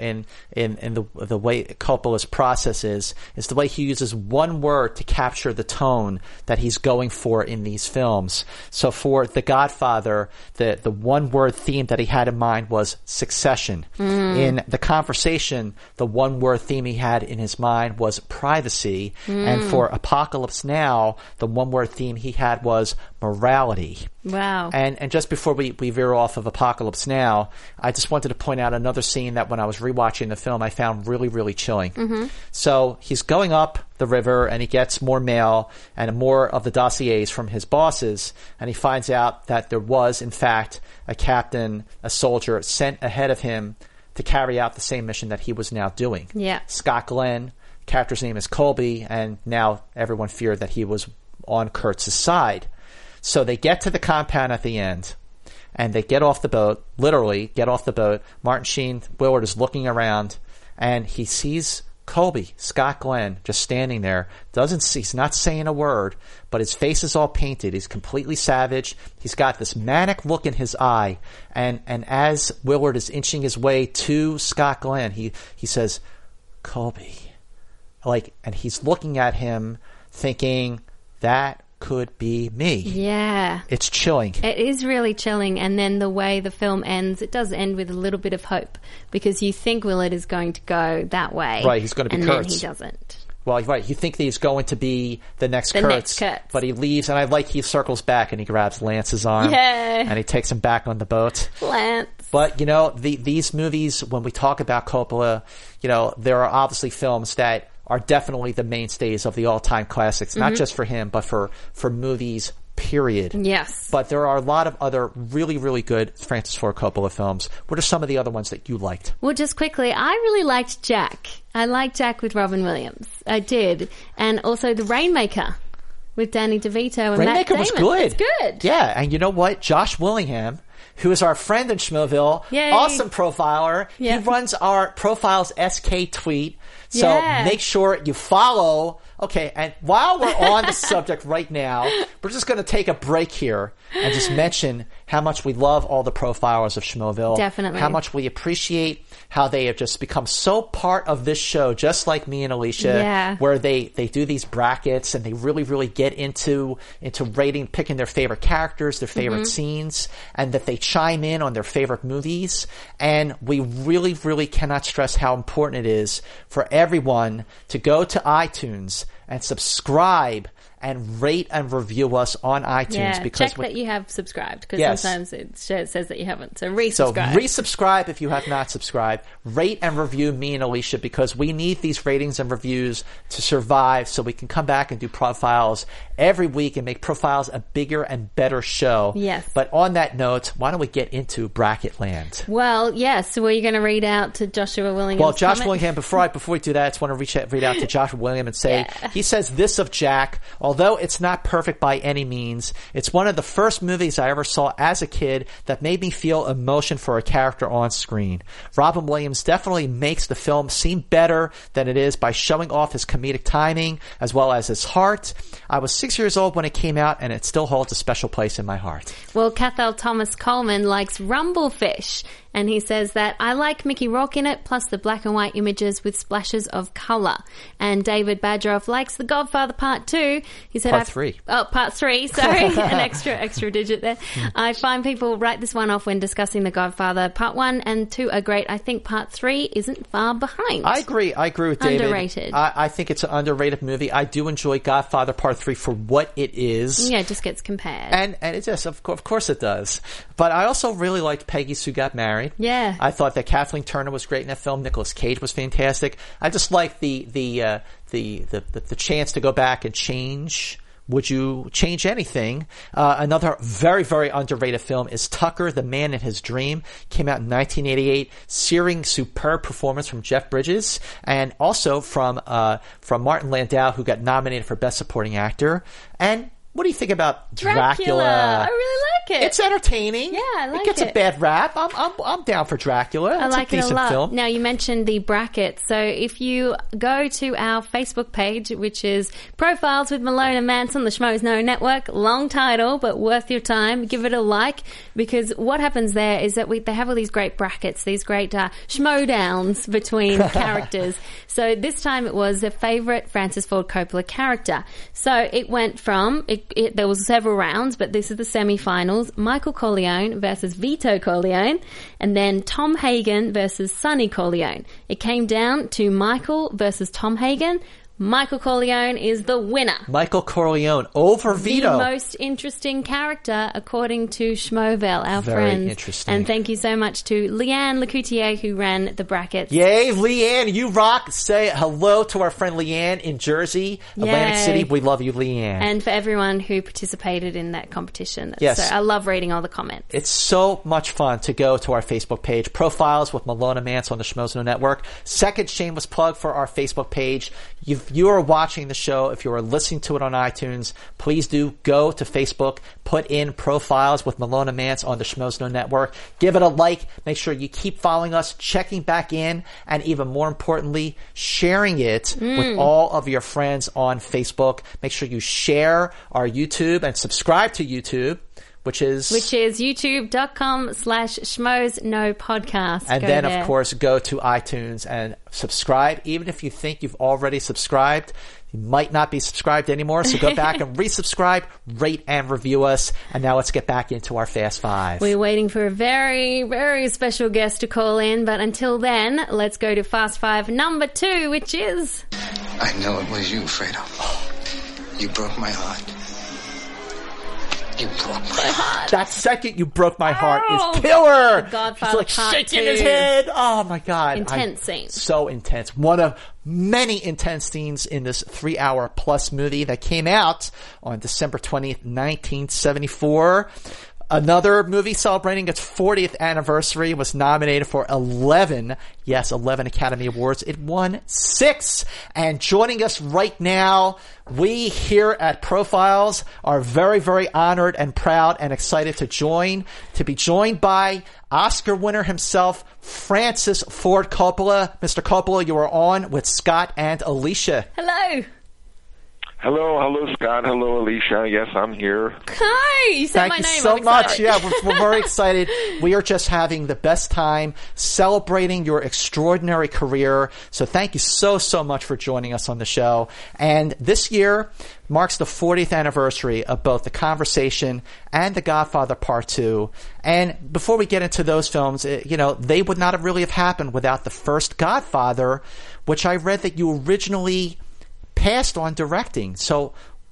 the way Coppola's process is the way he uses one word to capture the tone that he's going for in these films. So for The Godfather, the one word theme that he had in mind was succession. In The Conversation, the one word theme he had in his mind was privacy. And for Apocalypse Now, the one word theme he had was morality. Wow. And just before we veer off of Apocalypse Now, I just wanted to point out another scene that when I was rewatching the film, I found really, really chilling. Mm-hmm. So he's going up the river and he gets more mail and more of the dossiers from his bosses, and he finds out that there was, in fact, a soldier sent ahead of him to carry out the same mission that he was now doing. Yeah. Scott Glenn, character's name is Colby, and now everyone feared that he was on Kurtz's side. So they get to the compound at the end, and they get off the boat, literally get off the boat. Martin Sheen Willard is looking around, and he sees Colby, Scott Glenn, just standing there. He's not saying a word, but his face is all painted. He's completely savage. He's got this manic look in his eye, and as Willard is inching his way to Scott Glenn, he says, Colby. And he's looking at him thinking, that could be me. Yeah. It's chilling. It is really chilling, and then the way the film ends, it does end with a little bit of hope, because you think Willard is going to go that way. Right, he's going to be and Kurtz. then he doesn't. Well, right, you think that he's going to be the next Kurtz, but he leaves, and he circles back and he grabs Lance's arm. Yeah. And he takes him back on the boat. Lance. But, these movies, when we talk about Coppola, there are obviously films that are definitely the mainstays of the all-time classics, not just for him, but for movies, period. Yes. But there are a lot of other really, really good Francis Ford Coppola films. What are some of the other ones that you liked? Well, just quickly, I really liked Jack. I liked Jack with Robin Williams. I did. And also The Rainmaker with Danny DeVito and Matt Rainmaker Damon. was good. It's good. Yeah, and you know what? Josh Willingham, who is our friend in Schmoville, Yay. awesome profiler. Yeah. He runs our Profiles SK tweet. So Yeah. make sure you follow. Okay, and while we're on the subject right now, we're just going to take a break here and just mention how much we love all the profilers of Schmoville. Definitely. How much we appreciate how they have just become so part of this show, just like me and Alicia, Yeah. where they do these brackets and they really, really get into rating, picking their favorite characters, their favorite scenes, and that they chime in on their favorite movies. And we really, really cannot stress how important it is for everyone to go to iTunes and subscribe and rate and review us on iTunes. Yeah, because check that you have subscribed, because Yes. sometimes it says that you haven't. So So resubscribe. resubscribe if you have not subscribed. Rate and review me and Alicia, because we need these ratings and reviews to survive, so we can come back and do Profiles every week and make Profiles a bigger and better show. Yes. But on that note, why don't we get into Bracket Land? Well, yes. So were you going to read out to Joshua Willingham? Well, Josh Willingham, before we do that, I just want to read out to Joshua Willingham and say, he says this of Jack: although it's not perfect by any means, it's one of the first movies I ever saw as a kid that made me feel emotion for a character on screen. Robin Williams definitely makes the film seem better than it is by showing off his comedic timing as well as his heart. I was 6 years old when it came out, and it still holds a special place in my heart. Well, Cathal Thomas Coleman likes Rumblefish, and he says that I like Mickey Rourke in it, plus the black and white images with splashes of colour. And David Badgeroff likes The Godfather Part 2. He said Part 3. Oh, Part 3, sorry. An extra digit there. I find people write this one off when discussing The Godfather. Part 1 and 2 are great. I think Part 3 isn't far behind. I agree with David. Underrated. I think it's an underrated movie. I do enjoy Godfather Part 3 for what it is. Yeah, it just gets compared. And it just, of course it does. But I also really liked Peggy Sue Got Married. Yeah. I thought that Kathleen Turner was great in that film. Nicolas Cage was fantastic. I just like the chance to go back and change. Would you change anything? Another very, very underrated film is Tucker, the Man in His Dream. Came out in 1988. Searing, superb performance from Jeff Bridges, and also from Martin Landau, who got nominated for Best Supporting Actor. And what do you think about Dracula? I really like it. It's entertaining. Yeah, I like it. Gets a bad rap. I'm down for Dracula. I It's like a it a decent lot. film. Now, you mentioned the bracket. So if you go to our Facebook page, which is Profiles with Malone and Manson, the Schmoes Know Network, long title, but worth your time, give it a like, because what happens there is that they have all these great brackets, these great schmodowns between characters. So this time it was a favourite Francis Ford Coppola character. So it went from, there was several rounds, but this is the semi-finals. Michael Corleone versus Vito Corleone, and then Tom Hagen versus Sonny Corleone. It came down to Michael versus Tom Hagen. Michael Corleone is the winner. Michael Corleone over Vito. The most interesting character, according to Schmovel, our Very friends. interesting. And thank you so much to Leanne Lecoutier, who ran the brackets. Yay, Leanne, you rock. Say hello to our friend Leanne in Jersey, Atlantic Yay. City. We love you, Leanne. And for everyone who participated in that competition. Yes. So I love reading all the comments. It's so much fun to go to our Facebook page, Profiles with Malone and Mance on the Schmoes Know Network. Second shameless plug for our Facebook page. If you are watching the show, if you are listening to it on iTunes, please do go to Facebook, put in Profiles with Malone and Mance on the Schmoes Know Network. Give it a like. Make sure you keep following us, checking back in, and even more importantly, sharing it with all of your friends on Facebook. Make sure you share our YouTube and subscribe to YouTube. Which is youtube.com/schmoes-no-podcast. And Go then, there. of course, go to iTunes and subscribe. Even if you think you've already subscribed, you might not be subscribed anymore. So go back and resubscribe, rate and review us. And now let's get back into our Fast Five. We're waiting for a very, very special guest to call in. But until then, let's go to Fast Five number 2, which is... I know it was you, Fredo. You broke my heart. You broke my heart. That second "you broke my heart" is killer. The Godfather He's like Part shaking 2. his head. Oh my God. Intense scene. So intense. One of many intense scenes in this 3-hour plus movie that came out on December 20th, 1974. Another movie celebrating its 40th anniversary, was nominated for 11 Academy Awards. It won 6. And joining us right now, we here at Profiles are very, very honored and proud and excited to be joined by Oscar winner himself, Francis Ford Coppola. Mr. Coppola, you are on with Scott and Alicia. Hello. Hello, Scott. Hello, Alicia. Yes, I'm here. Hi. You said Thank my you name. so I'm much. excited. Yeah, we're very excited. We are just having the best time celebrating your extraordinary career. So thank you so much for joining us on the show. And this year marks the 40th anniversary of both The Conversation and The Godfather Part 2. And before we get into those films, they would not have really have happened without the first Godfather, which I read that you originally passed on directing. So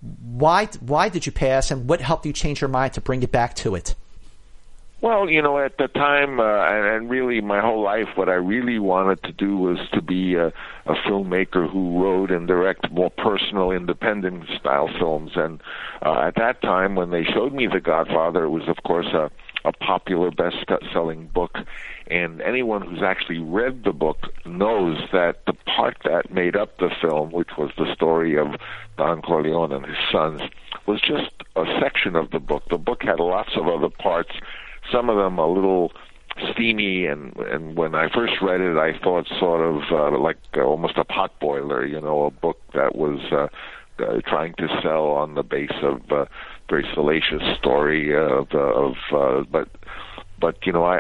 why did you pass, and what helped you change your mind to bring you back to it? Well, at the time, and really my whole life, what I really wanted to do was to be a filmmaker who wrote and directed more personal, independent-style films. And at that time, when they showed me The Godfather, it was, of course, a popular, best-selling book. And anyone who's actually read the book knows that the part that made up the film, which was the story of Don Corleone and his sons, was just a section of the book. The book had lots of other parts, some of them a little steamy, and when I first read it, I thought sort of like almost a potboiler, a book that was trying to sell on the base of a very salacious story but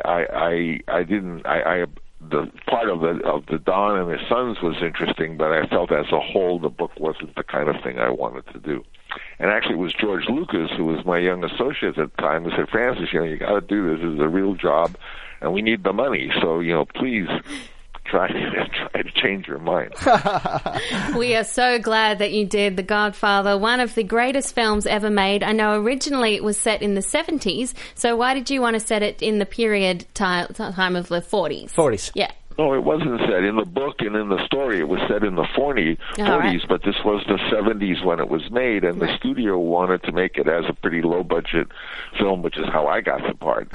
the part of the Don and his sons was interesting, but I felt as a whole the book wasn't the kind of thing I wanted to do. And actually it was George Lucas, who was my young associate at the time, who said, Francis, you got to do this. This is a real job, and we need the money. So, please try to change your mind. We are so glad that you did The Godfather, one of the greatest films ever made. I know originally it was set in the 70s, so why did you want to set it in the period time of the 40s? 40s. Yeah. No, it wasn't set. In the book and in the story, it was set in the 40s, right. But this was the 70s when it was made, and the studio wanted to make it as a pretty low-budget film, which is how I got the part.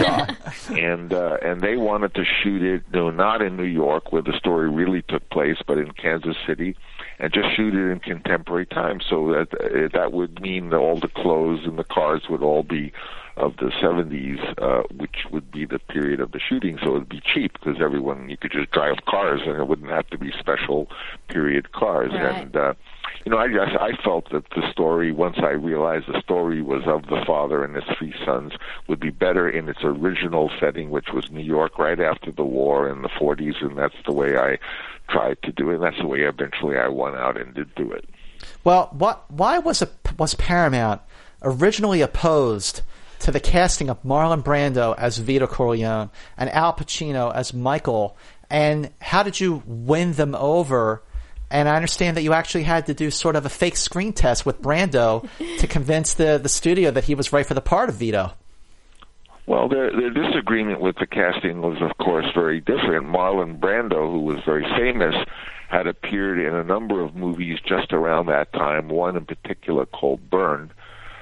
And they wanted to shoot it, not in New York, where the story really took place, but in Kansas City, and just shoot it in contemporary time. So that would mean that all the clothes and the cars would all be of the 70s, which would be the period of the shooting, so it would be cheap because you could just drive cars and it wouldn't have to be special period cars. Right. And, I felt that the story, once I realized the story was of the father and his three sons, would be better in its original setting, which was New York right after the war in the 40s, and that's the way I tried to do it, and that's the way eventually I went out and did do it. Well, why was Paramount originally opposed to the casting of Marlon Brando as Vito Corleone and Al Pacino as Michael, and how did you win them over? And I understand that you actually had to do sort of a fake screen test with Brando to convince the studio that he was right for the part of Vito. Well, their disagreement with the casting was, of course, very different. Marlon Brando, who was very famous, had appeared in a number of movies just around that time, one in particular called Burn.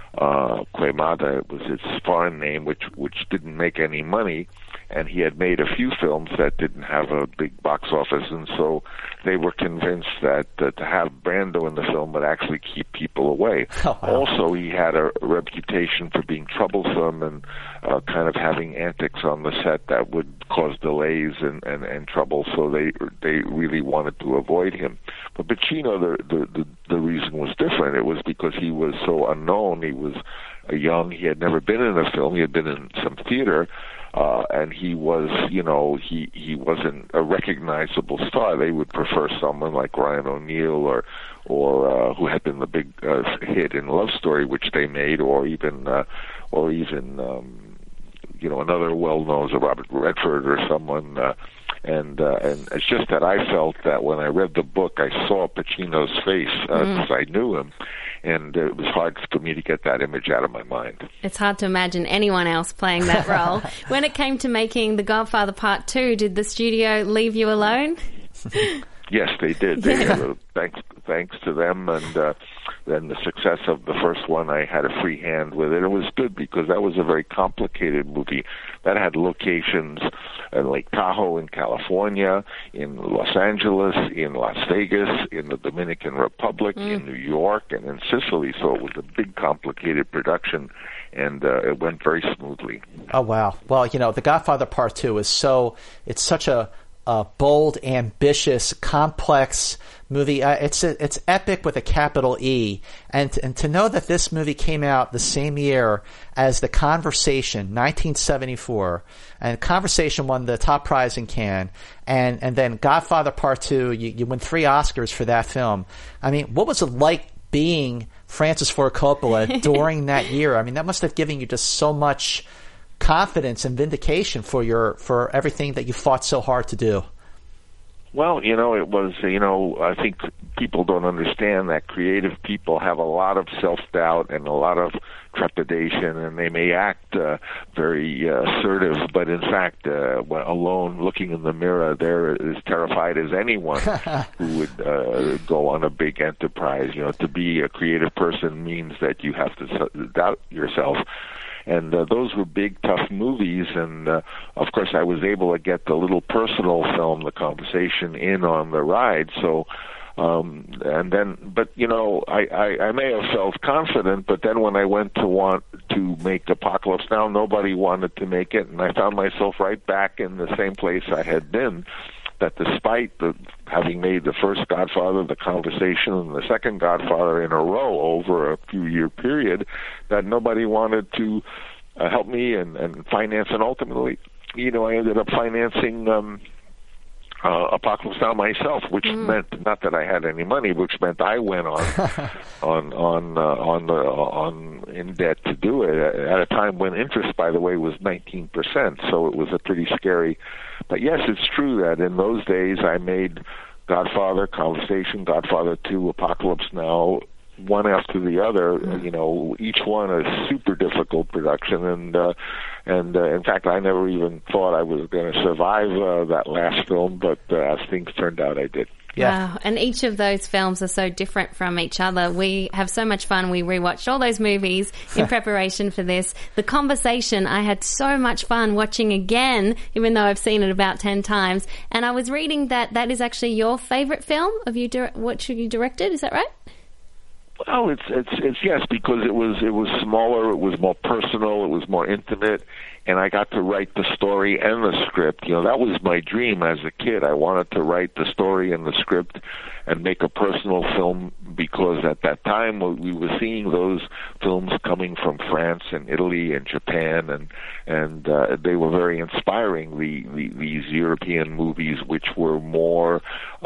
Quemada was its foreign name, which didn't make any money, and he had made a few films that didn't have a big box office, and so they were convinced that to have Brando in the film would actually keep people away. Oh, wow. Also, he had a reputation for being troublesome and kind of having antics on the set that would cause delays and trouble, so they really wanted to avoid him. But Pacino, the reason was different. It was because he was so unknown. He was young. He had never been in a film. He had been in some theater. And he was, he wasn't a recognizable star. They would prefer someone like Ryan O'Neal or who had been the big hit in Love Story, which they made, or even another well-known, Robert Redford or someone. And it's just that I felt that when I read the book, I saw Pacino's face because I knew him. And it was hard for me to get that image out of my mind. It's hard to imagine anyone else playing that role. When it came to making The Godfather Part 2, did the studio leave you alone? Yes, they did. Thanks to them, and then the success of the first one, I had a free hand with it. It was good because that was a very complicated movie that had locations in Lake Tahoe in California, in Los Angeles, in Las Vegas, in the Dominican Republic, in New York, and in Sicily. So it was a big, complicated production, and it went very smoothly. Oh, wow. Well, The Godfather Part 2 is it's such a bold, ambitious, complex movie. It's epic with a capital E. And to know that this movie came out the same year as The Conversation, 1974, and Conversation won the top prize in Cannes, and then Godfather Part 2, you win 3 Oscars for that film. I mean, what was it like being Francis Ford Coppola during that year? I mean, that must have given you just so much confidence and vindication for everything that you fought so hard to do. Well, it was, I think people don't understand that creative people have a lot of self-doubt and a lot of trepidation, and they may act very assertive, but in fact, when alone looking in the mirror, they're as terrified as anyone who would go on a big enterprise. To be a creative person means that you have to doubt yourself. And those were big, tough movies, and of course I was able to get the little personal film, The Conversation, in on the ride. So, and then, but I may have felt confident, but then when I went to want to make Apocalypse Now, nobody wanted to make it, and I found myself right back in the same place I had been. That despite having made the first Godfather, The Conversation, and the second Godfather in a row over a few-year period, that nobody wanted to help me and finance. And ultimately, I ended up financing Apocalypse Now myself, which meant not that I had any money, which meant I went on in debt to do it at a time when interest, by the way, was 19%. So it was a pretty scary. But yes, it's true that in those days I made Godfather, Conversation, Godfather 2, Apocalypse Now, one after the other. Each one a super difficult production, and in fact, I never even thought I was going to survive that last film, but as things turned out, I did. Yeah. Wow. And each of those films are so different from each other. We have so much fun. We rewatched all those movies in preparation for this. The Conversation, I had so much fun watching again, even though I've seen it about 10 times. And I was reading that is actually your favorite film of what you directed. Is that right? Well, it's yes, because it was smaller, it was more personal, it was more intimate, and I got to write the story and the script. That was my dream as a kid. I wanted to write the story and the script and make a personal film, because at that time we were seeing those films coming from France and Italy and Japan, and they were very inspiring. These European movies, which were more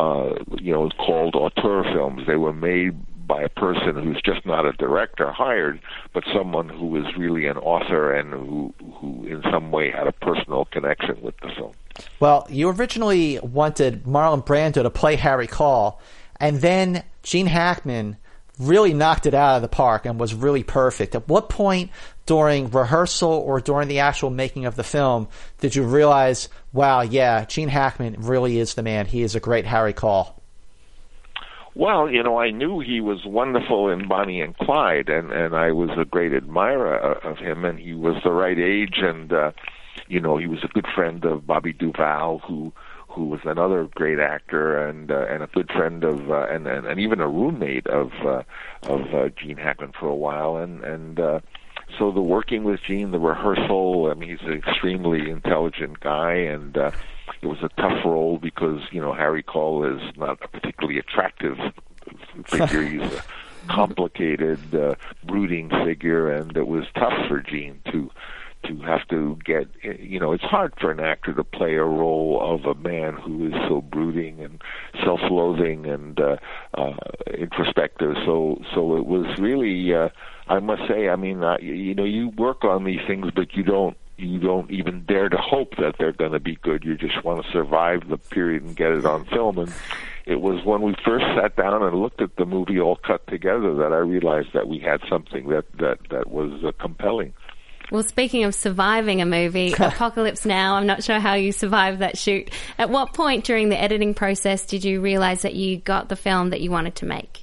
called auteur films. They were made by a person who's just not a director hired, but someone who was really an author and who in some way had a personal connection with the film. Well, you originally wanted Marlon Brando to play Harry Caul, and then Gene Hackman really knocked it out of the park and was really perfect. At what point during rehearsal or during the actual making of the film did you realize, wow, yeah, Gene Hackman really is the man. He is a great Harry Caul? Well, I knew he was wonderful in Bonnie and Clyde, and I was a great admirer of him, and he was the right age, and he was a good friend of Bobby Duvall, who was another great actor, and a good friend of and even a roommate of Gene Hackman for a while, and so the working with Gene, the rehearsal. I mean, he's an extremely intelligent guy, and it was a tough role because, Harry Caul is not a particularly attractive figure. He's a complicated, brooding figure, and it was tough for Gene to have to get, it's hard for an actor to play a role of a man who is so brooding and self-loathing and introspective. So it was really, I must say, I mean, you work on these things, but you don't even dare to hope that they're going to be good. You just want to survive the period and get it on film. And it was when we first sat down and looked at the movie all cut together that I realized that we had something that was compelling. Well, speaking of surviving a movie, Apocalypse Now, I'm not sure how you survived that shoot. At what point during the editing process did you realize that you got the film that you wanted to make?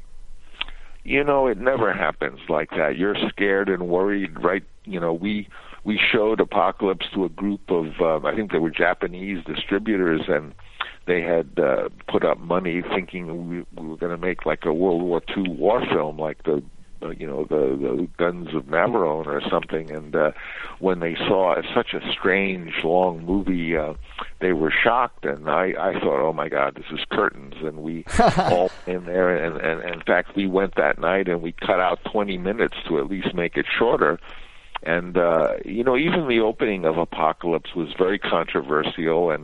It never happens like that. You're scared and worried, right? We showed Apocalypse to a group of, I think they were Japanese distributors, and they had put up money thinking we were going to make like a World War II war film, like the Guns of Navarone or something. And when they saw such a strange, long movie, they were shocked. And I thought, oh my God, this is curtains. And we all in there. And in fact, we went that night and we cut out 20 minutes to at least make it shorter. And, even the opening of Apocalypse was very controversial, and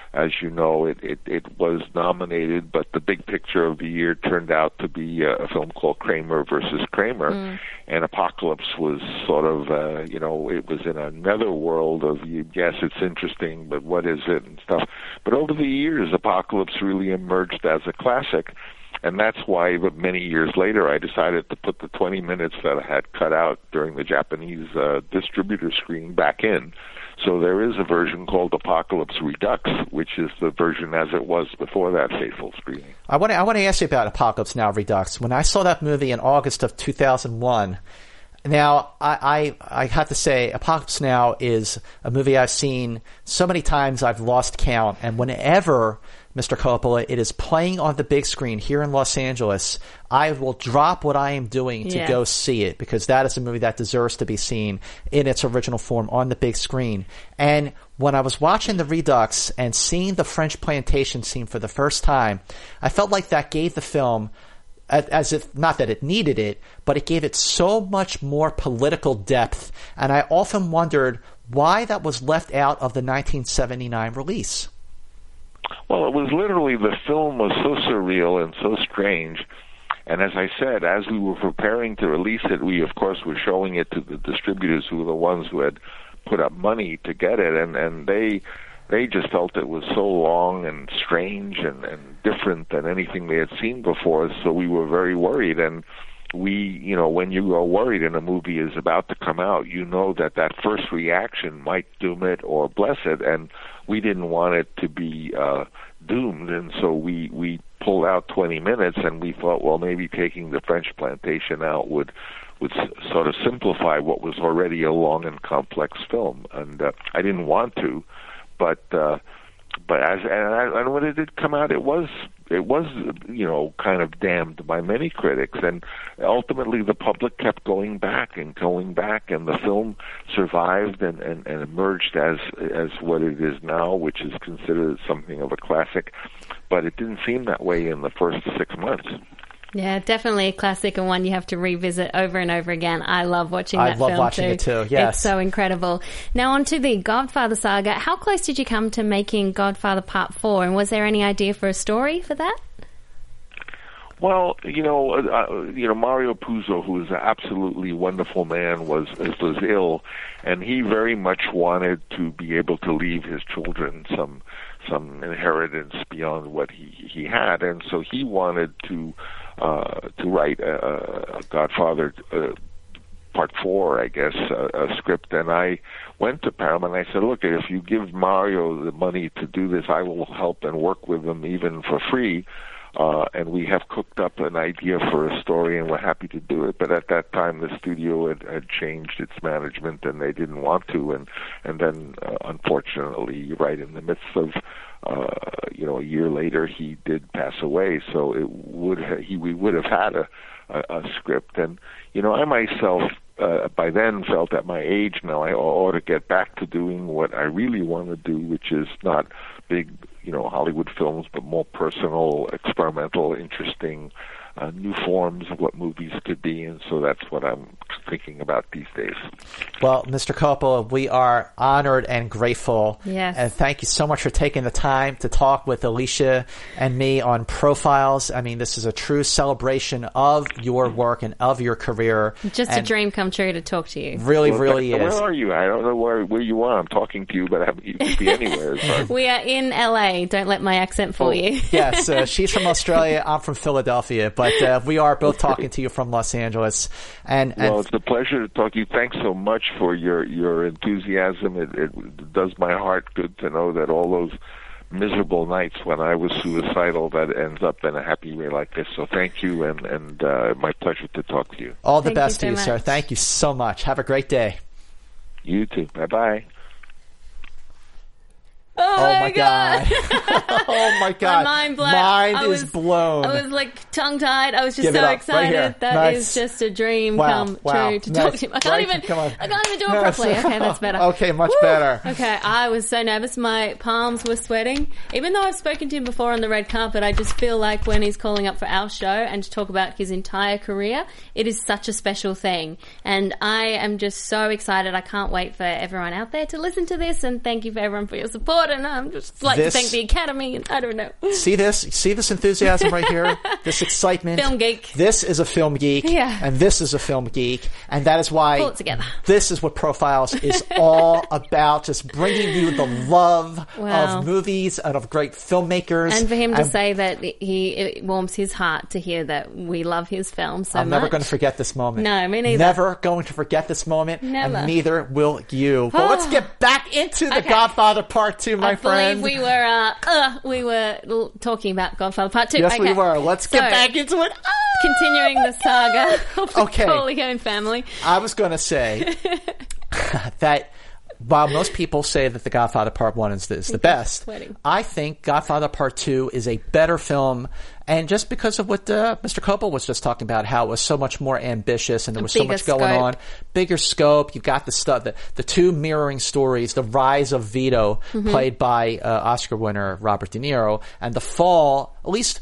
as you know, it was nominated, but the big picture of the year turned out to be a film called Kramer versus Kramer, and Apocalypse was sort of, it was in another world of, yes, it's interesting, but what is it and stuff. But over the years, Apocalypse really emerged as a classic, and that's why many years later I decided to put the 20 minutes that I had cut out during the Japanese distributor screening back in. So there is a version called Apocalypse Redux, which is the version as it was before that fateful screening. I want to ask you about Apocalypse Now Redux. When I saw that movie in August of 2001, now I have to say Apocalypse Now is a movie I've seen so many times I've lost count, and whenever Mr. Coppola, it is playing on the big screen here in Los Angeles, I will drop what I am doing to go see it, because that is a movie that deserves to be seen in its original form on the big screen. And when I was watching the Redux and seeing the French plantation scene for the first time, I felt like that gave the film, as if, not that it needed it, but it gave it so much more political depth. And I often wondered why that was left out of the 1979 release. Well, it was literally, the film was so surreal and so strange. And as I said, as we were preparing to release it, we, of course, were showing it to the distributors who were the ones who had put up money to get it. And they just felt it was so long and strange and different than anything they had seen before. So we were very worried. And we, when you are worried and a movie is about to come out, that first reaction might doom it or bless it. And we didn't want it to be doomed, and so we pulled out 20 minutes, and we thought, well, maybe taking the French plantation out would sort of simplify what was already a long and complex film. And I didn't want to, but when it did come out, it was kind of damned by many critics, and ultimately the public kept going back, and the film survived and emerged as what it is now, which is considered something of a classic. But it didn't seem that way in the first 6 months. Yeah, definitely a classic and one you have to revisit over and over again. I love watching that film too. I love watching it too, yes. It's so incredible. Now on to the Godfather saga. How close did you come to making Godfather Part 4, and was there any idea for a story for that? Well, Mario Puzo, who is an absolutely wonderful man, was ill, and he very much wanted to be able to leave his children some inheritance beyond what he had, and so he wanted to write a Godfather Part 4, I guess, a script. And I went to Paramount and I said, look, if you give Mario the money to do this, I will help and work with him even for free. And we have cooked up an idea for a story, and we're happy to do it. But at that time, the studio had changed its management, and they didn't want to. And then, unfortunately, right in the midst of, a year later, he did pass away. So we would have had a script. And I myself, by then, felt at my age now, I ought to get back to doing what I really want to do, which is not big, Hollywood films, but more personal, experimental, interesting, new forms of what movies could be. And so that's what I'm thinking about these days. Well, Mr. Coppola, we are honored and grateful. Yes. And thank you so much for taking the time to talk with Alicia and me on Profiles. I mean, this is a true celebration of your work and of your career. Just a dream come true to talk to you. Really is. Where are you? I don't know where you are. I'm talking to you, but you could be anywhere. We are in LA. Don't let my accent fool you. Yes, she's from Australia. I'm from Philadelphia, but we are both talking to you from Los Angeles. Well, it's a pleasure to talk to you. Thanks so much for your enthusiasm. It does my heart good to know that all those miserable nights when I was suicidal, that ends up in a happy way like this. So thank you, and my pleasure to talk to you. All the best to you, sir. Thank you so much. Have a great day. You too. Bye-bye. Oh my God. Oh my God. My mind blown. Mine is blown. I was like tongue-tied. I was just so excited. Right That is just a dream come true to talk to him. I can't even do it properly. Okay, that's better. Okay, much better. Okay, I was so nervous. My palms were sweating. Even though I've spoken to him before on the red carpet, I just feel like when he's calling up for our show and to talk about his entire career, it is such a special thing. And I am just so excited. I can't wait for everyone out there to listen to this, and thank you for everyone for your support. God, and I'm just like to thank the Academy. I don't know. See this enthusiasm right here? This excitement. Film geek. This is a film geek. Yeah. And this is a film geek. And that is why pull it together. This is what Profiles is all about. Just bringing you the love of movies and of great filmmakers. And for him to say that it warms his heart to hear that we love his film so much. I'm never going to forget this moment. No, me neither. Never going to forget this moment. Never. And neither will you. But let's get back into The Godfather Part 2, my friend. I believe we were talking about Godfather Part 2. Yes, we were. Let's get back into it. Continuing the saga of the Corleone family. I was going to say that while most people say that The Godfather Part 1 is the best, I think Godfather Part 2 is a better film. And just because of what Mr. Coppola was just talking about, how it was so much more ambitious and there was so much going on. Bigger scope. You've got the stuff, the two mirroring stories, the rise of Vito, played by Oscar winner Robert De Niro, and the fall, at least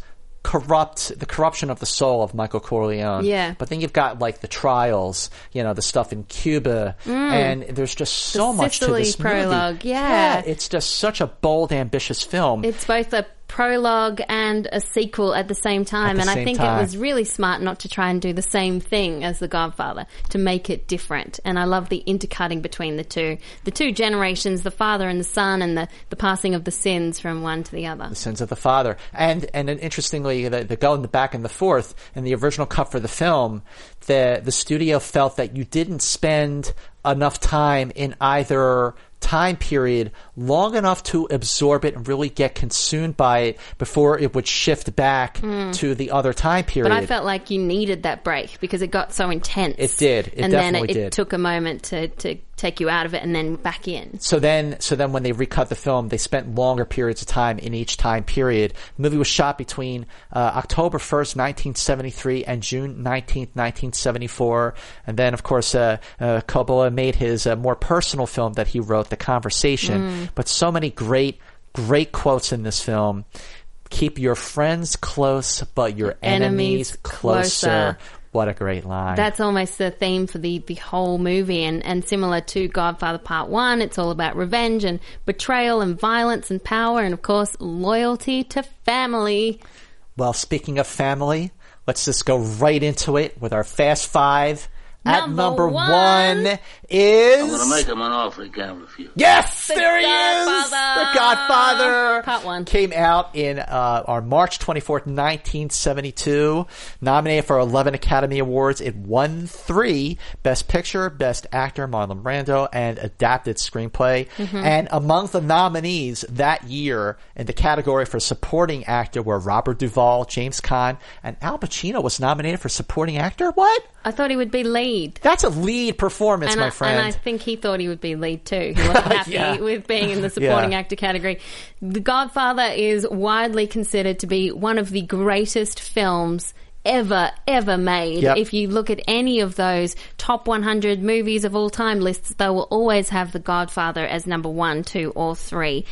the corruption of the soul of Michael Corleone. Yeah. But then you've got like the trials, the stuff in Cuba, and there's just so much to this prologue. movie. Yeah. It's just such a bold, ambitious film. It's both a prologue and a sequel at the same time, and I think it was really smart not to try and do the same thing as The Godfather, to make it different. And I love the intercutting between the two generations, the father and the son, and the passing of the sins from one to the other. The sins of the father. And interestingly, the go in the back and the forth, in the original cut for the film, the studio felt that you didn't spend enough time in either time period long enough to absorb it and really get consumed by it before it would shift back to the other time period. But I felt like you needed that break because it got so intense. It did. It definitely did. It took a moment to take you out of it and then back in. So then when they recut the film, they spent longer periods of time in each time period. The movie was shot between October 1st, 1973 and June 19th, 1974. And then, of course, Coppola made his more personal film that he wrote, The Conversation. But so many great quotes in this film. Keep your friends close, but your enemies closer. What a great line. That's almost the theme for the whole movie. And similar to Godfather Part 1, it's all about revenge and betrayal and violence and power and, of course, loyalty to family. Well, speaking of family, let's just go right into it with our Fast Five. At number one is... I'm going to make him an offer he can't refuse. Yes! There he is! The Godfather! Part 1. Came out in on March 24th, 1972. Nominated for 11 Academy Awards. It won 3. Best Picture, Best Actor, Marlon Brando, and Adapted Screenplay. And among the nominees that year in the category for Supporting Actor were Robert Duvall, James Caan, and Al Pacino was nominated for Supporting Actor? What? I thought he would be lead. That's a lead performance, my friend. And I think he thought he would be lead too. He wasn't happy with being in the supporting actor category. The Godfather is widely considered to be one of the greatest films ever made. Yep. If you look at any of those top 100 movies of all time lists, they will always have The Godfather as number 1, 2, or 3.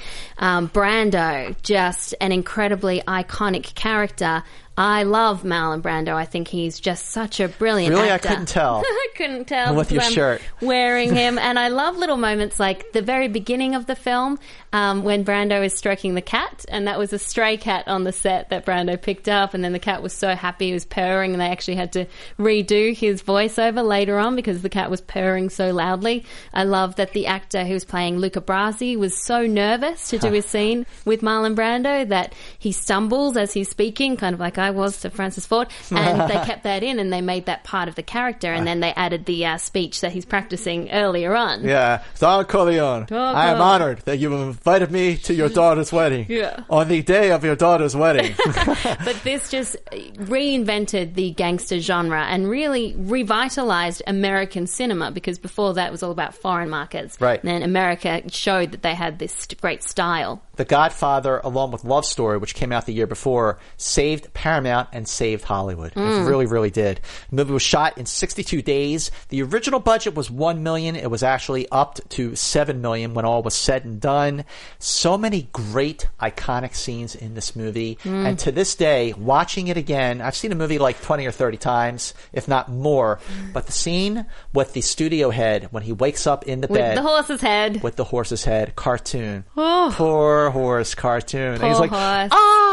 Brando, just an incredibly iconic character. I love Marlon Brando. I think he's just such a brilliant actor. Really? I couldn't tell. I couldn't tell. With your shirt. Wearing him. And I love little moments like the very beginning of the film when Brando is stroking the cat. And that was a stray cat on the set that Brando picked up. And then the cat was so happy he was purring. And they actually had to redo his voiceover later on because the cat was purring so loudly. I love that the actor who was playing Luca Brasi was so nervous to do his scene with Marlon Brando that he stumbles as he's speaking, kind of like I was to Francis Ford, and they kept that in and they made that part of the character, and then they added the speech that he's practicing earlier on. Yeah. Don Corleone, I am honored that you invited me to your daughter's wedding. On the day of your daughter's wedding. But this just reinvented the gangster genre and really revitalized American cinema, because before that it was all about foreign markets. Right. And then America showed that they had this great style. The Godfather, along with Love Story, which came out the year before, saved Paramount and saved Hollywood. It really, really did. The movie was shot in 62 days. The original budget was $1 million. It was actually upped to $7 million when all was said and done. So many great, iconic scenes in this movie. And to this day, watching it again, I've seen a movie like 20 or 30 times, if not more. But the scene with the studio head, when he wakes up in the bed. With the horse's head. With the horse's head. Cartoon. Oh. Poor horse cartoon. Poor and he's like, horse.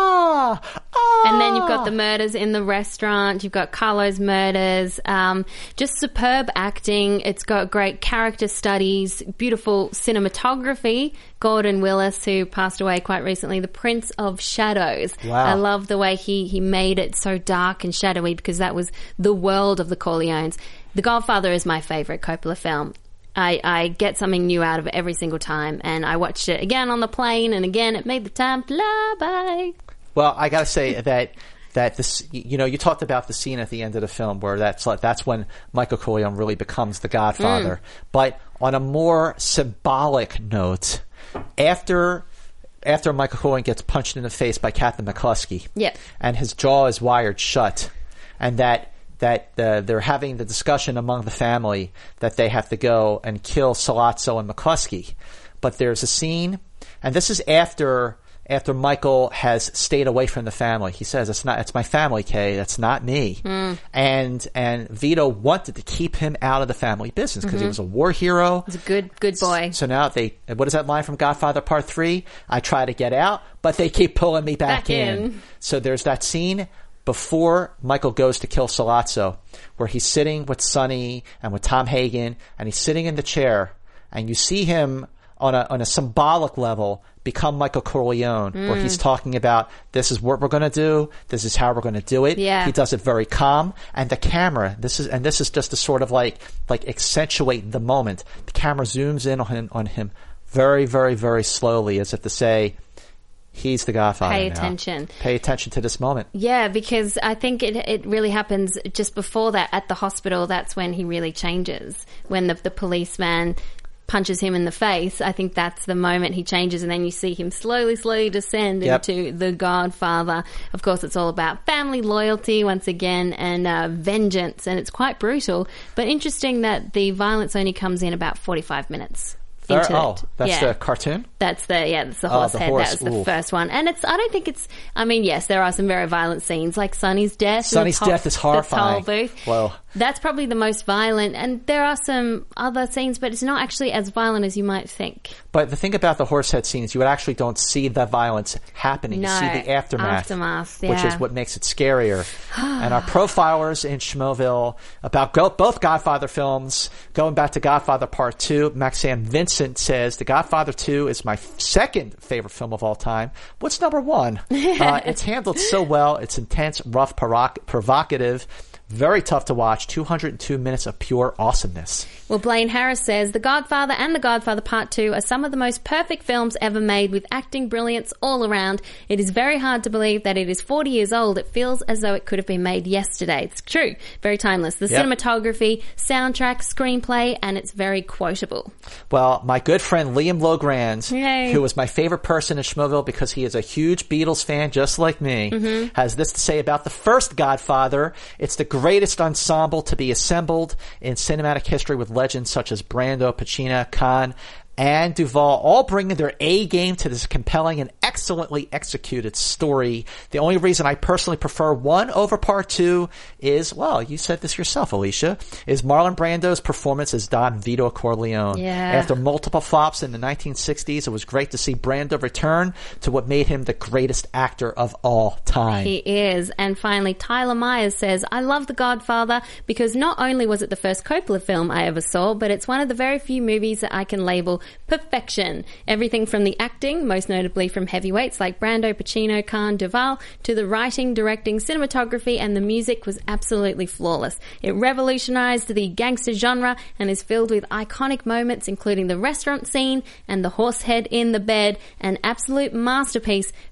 ah! And then you've got the murders in the restaurant. You've got Carlo's murders. Just superb acting. It's got great character studies, beautiful cinematography. Gordon Willis, who passed away quite recently, the Prince of Shadows. Wow. I love the way he made it so dark and shadowy because that was the world of the Corleones. The Godfather is my favorite Coppola film. I get something new out of it every single time, and I watched it again on the plane, and again it made the time fly by. Well, I gotta say that this, you talked about the scene at the end of the film where that's when Michael Corleone really becomes the Godfather. But on a more symbolic note, after Michael Corleone gets punched in the face by Captain McCluskey, and his jaw is wired shut, and that they're having the discussion among the family that they have to go and kill Sollozzo and McCluskey. But there's a scene, and this is after Michael has stayed away from the family. He says, it's my family, Kay. That's not me. And Vito wanted to keep him out of the family business because he was a war hero. He's a good boy. So now what is that line from Godfather Part 3? I try to get out, but they keep pulling me back in. So there's that scene before Michael goes to kill Sollozzo, where he's sitting with Sonny and with Tom Hagen, and he's sitting in the chair, and you see him on a symbolic level become Michael Corleone, where he's talking about, this is what we're going to do, this is how we're going to do it. Yeah. He does it very calm, and the camera, this is just to sort of like accentuate the moment. The camera zooms in on him very, very, very slowly, as if to say, he's the Godfather. Pay now. attention. Pay attention to this moment. Yeah, because I think it really happens just before that at the hospital. That's when he really changes. When the policeman punches him in the face, I think that's the moment he changes, and then you see him slowly descend into the Godfather. Of course, it's all about family loyalty once again and vengeance, and it's quite brutal. But interesting that the violence only comes in about 45 minutes. That's the cartoon? That's the horse head. Horse. That was the first one. And I don't think yes, there are some very violent scenes, like Sonny's death. Sonny's death is horrifying. The toll booth. Whoa. That's probably the most violent. And there are some other scenes, but it's not actually as violent as you might think. But the thing about the horsehead scenes, you actually don't see the violence happening. No, you see the aftermath, yeah. which is what makes it scarier. And our profilers in Schmoville about both Godfather films, going back to Godfather Part 2, Maxine Vincent says, The Godfather 2 is my second favorite film of all time. What's number one? It's handled so well. It's intense, rough, provocative, very tough to watch. 202 minutes of pure awesomeness. Well, Blaine Harris says, The Godfather and The Godfather Part 2 are some of the most perfect films ever made, with acting brilliance all around. It is very hard to believe that it is 40 years old. It feels as though it could have been made yesterday. It's true. Very timeless. The cinematography, soundtrack, screenplay, and it's very quotable. Well, my good friend Liam Logrand, Yay. who was my favorite person in Schmoville because he is a huge Beatles fan just like me, has this to say about the first Godfather. It's the greatest ensemble to be assembled in cinematic history, with legends such as Brando, Pacino, Caan, and Duvall all bringing their A game to this compelling and excellently executed story. The only reason I personally prefer 1 over Part 2 is, well, you said this yourself, Alicia, is Marlon Brando's performance as Don Vito Corleone. Yeah. After multiple flops in the 1960s, it was great to see Brando return to what made him the greatest actor of all time. He is. And finally, Tyler Myers says, I love The Godfather because not only was it the first Coppola film I ever saw, but it's one of the very few movies that I can label perfection. Everything from the acting, most notably from heavyweights like Brando, Pacino, Caan, Duvall, to the writing, directing, cinematography, and the music was absolutely flawless. It revolutionized the gangster genre and is filled with iconic moments, including the restaurant scene and the horse head in the bed, an absolute masterpiece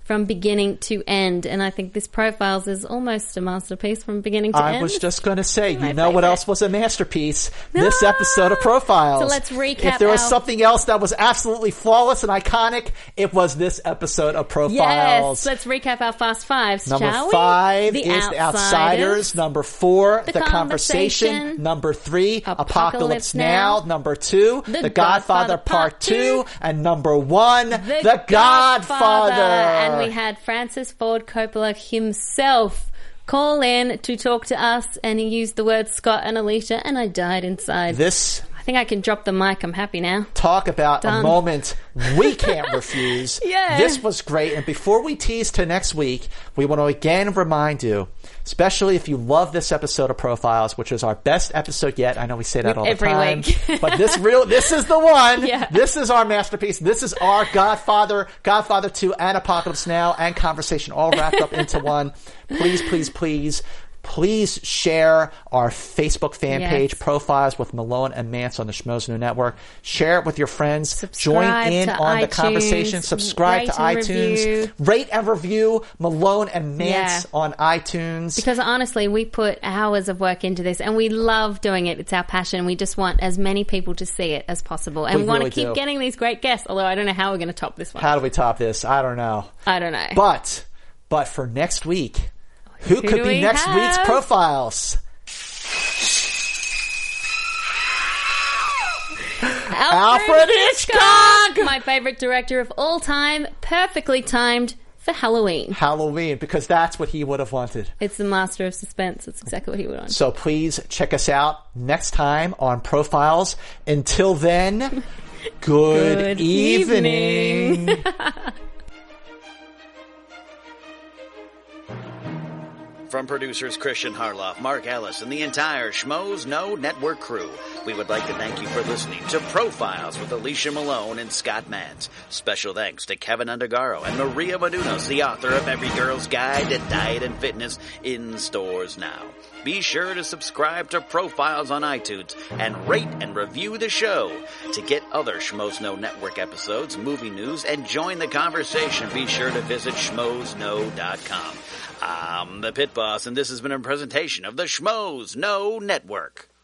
from beginning to end. And I think this Profiles is almost a masterpiece from beginning to end. I was just going to say, you know what else was a masterpiece? This episode of Profiles. So let's recap. If there was something else that was absolutely flawless and iconic, it was this episode of Profiles. Yes, let's recap our Fast Fives, shall we? Number 5 is The Outsiders. Number 4, The Conversation. Number 3, Apocalypse Now. Number 2, The Godfather Part 2. And number 1, The Godfather. And we had Francis Ford Coppola himself call in to talk to us, and he used the words Scott and Alicia, and I died inside. I think I can drop the mic. I'm happy now. Talk about a moment we can't refuse. Yeah. This was great. And before we tease to next week, we want to again remind you, especially if you love this episode of Profiles, which is our best episode yet. I know we say that all the time. Every week. But this is the one. Yeah. This is our masterpiece. This is our Godfather, Godfather 2, and Apocalypse Now, and Conversation all wrapped up into one. Please, please, please. Please share our Facebook fan page, Profiles with Malone and Mance on the Schmoes New Network. Share it with your friends. Subscribe Join in on iTunes, the conversation. Subscribe to iTunes. Rate and review Malone and Mance on iTunes. Because honestly, we put hours of work into this and we love doing it. It's our passion. We just want as many people to see it as possible. And we want to keep getting these great guests, although I don't know how we're going to top this one. How do we top this? I don't know. But for next week, who could be next week's Profiles? Alfred Hitchcock! My favorite director of all time, perfectly timed for Halloween. Because that's what he would have wanted. It's the master of suspense. It's exactly what he would want. So please check us out next time on Profiles. Until then, good evening. From producers Christian Harloff, Mark Ellis, and the entire Schmoes Know Network crew, we would like to thank you for listening to Profiles with Alicia Malone and Scott Mance. Special thanks to Kevin Undergaro and Maria Menounos, the author of Every Girl's Guide to Diet and Fitness, in stores now. Be sure to subscribe to Profiles on iTunes and rate and review the show. To get other Schmoes Know Network episodes, movie news, and join the conversation, be sure to visit schmoesknow.com. I'm the Pit Boss, and this has been a presentation of the Schmoes Know Network.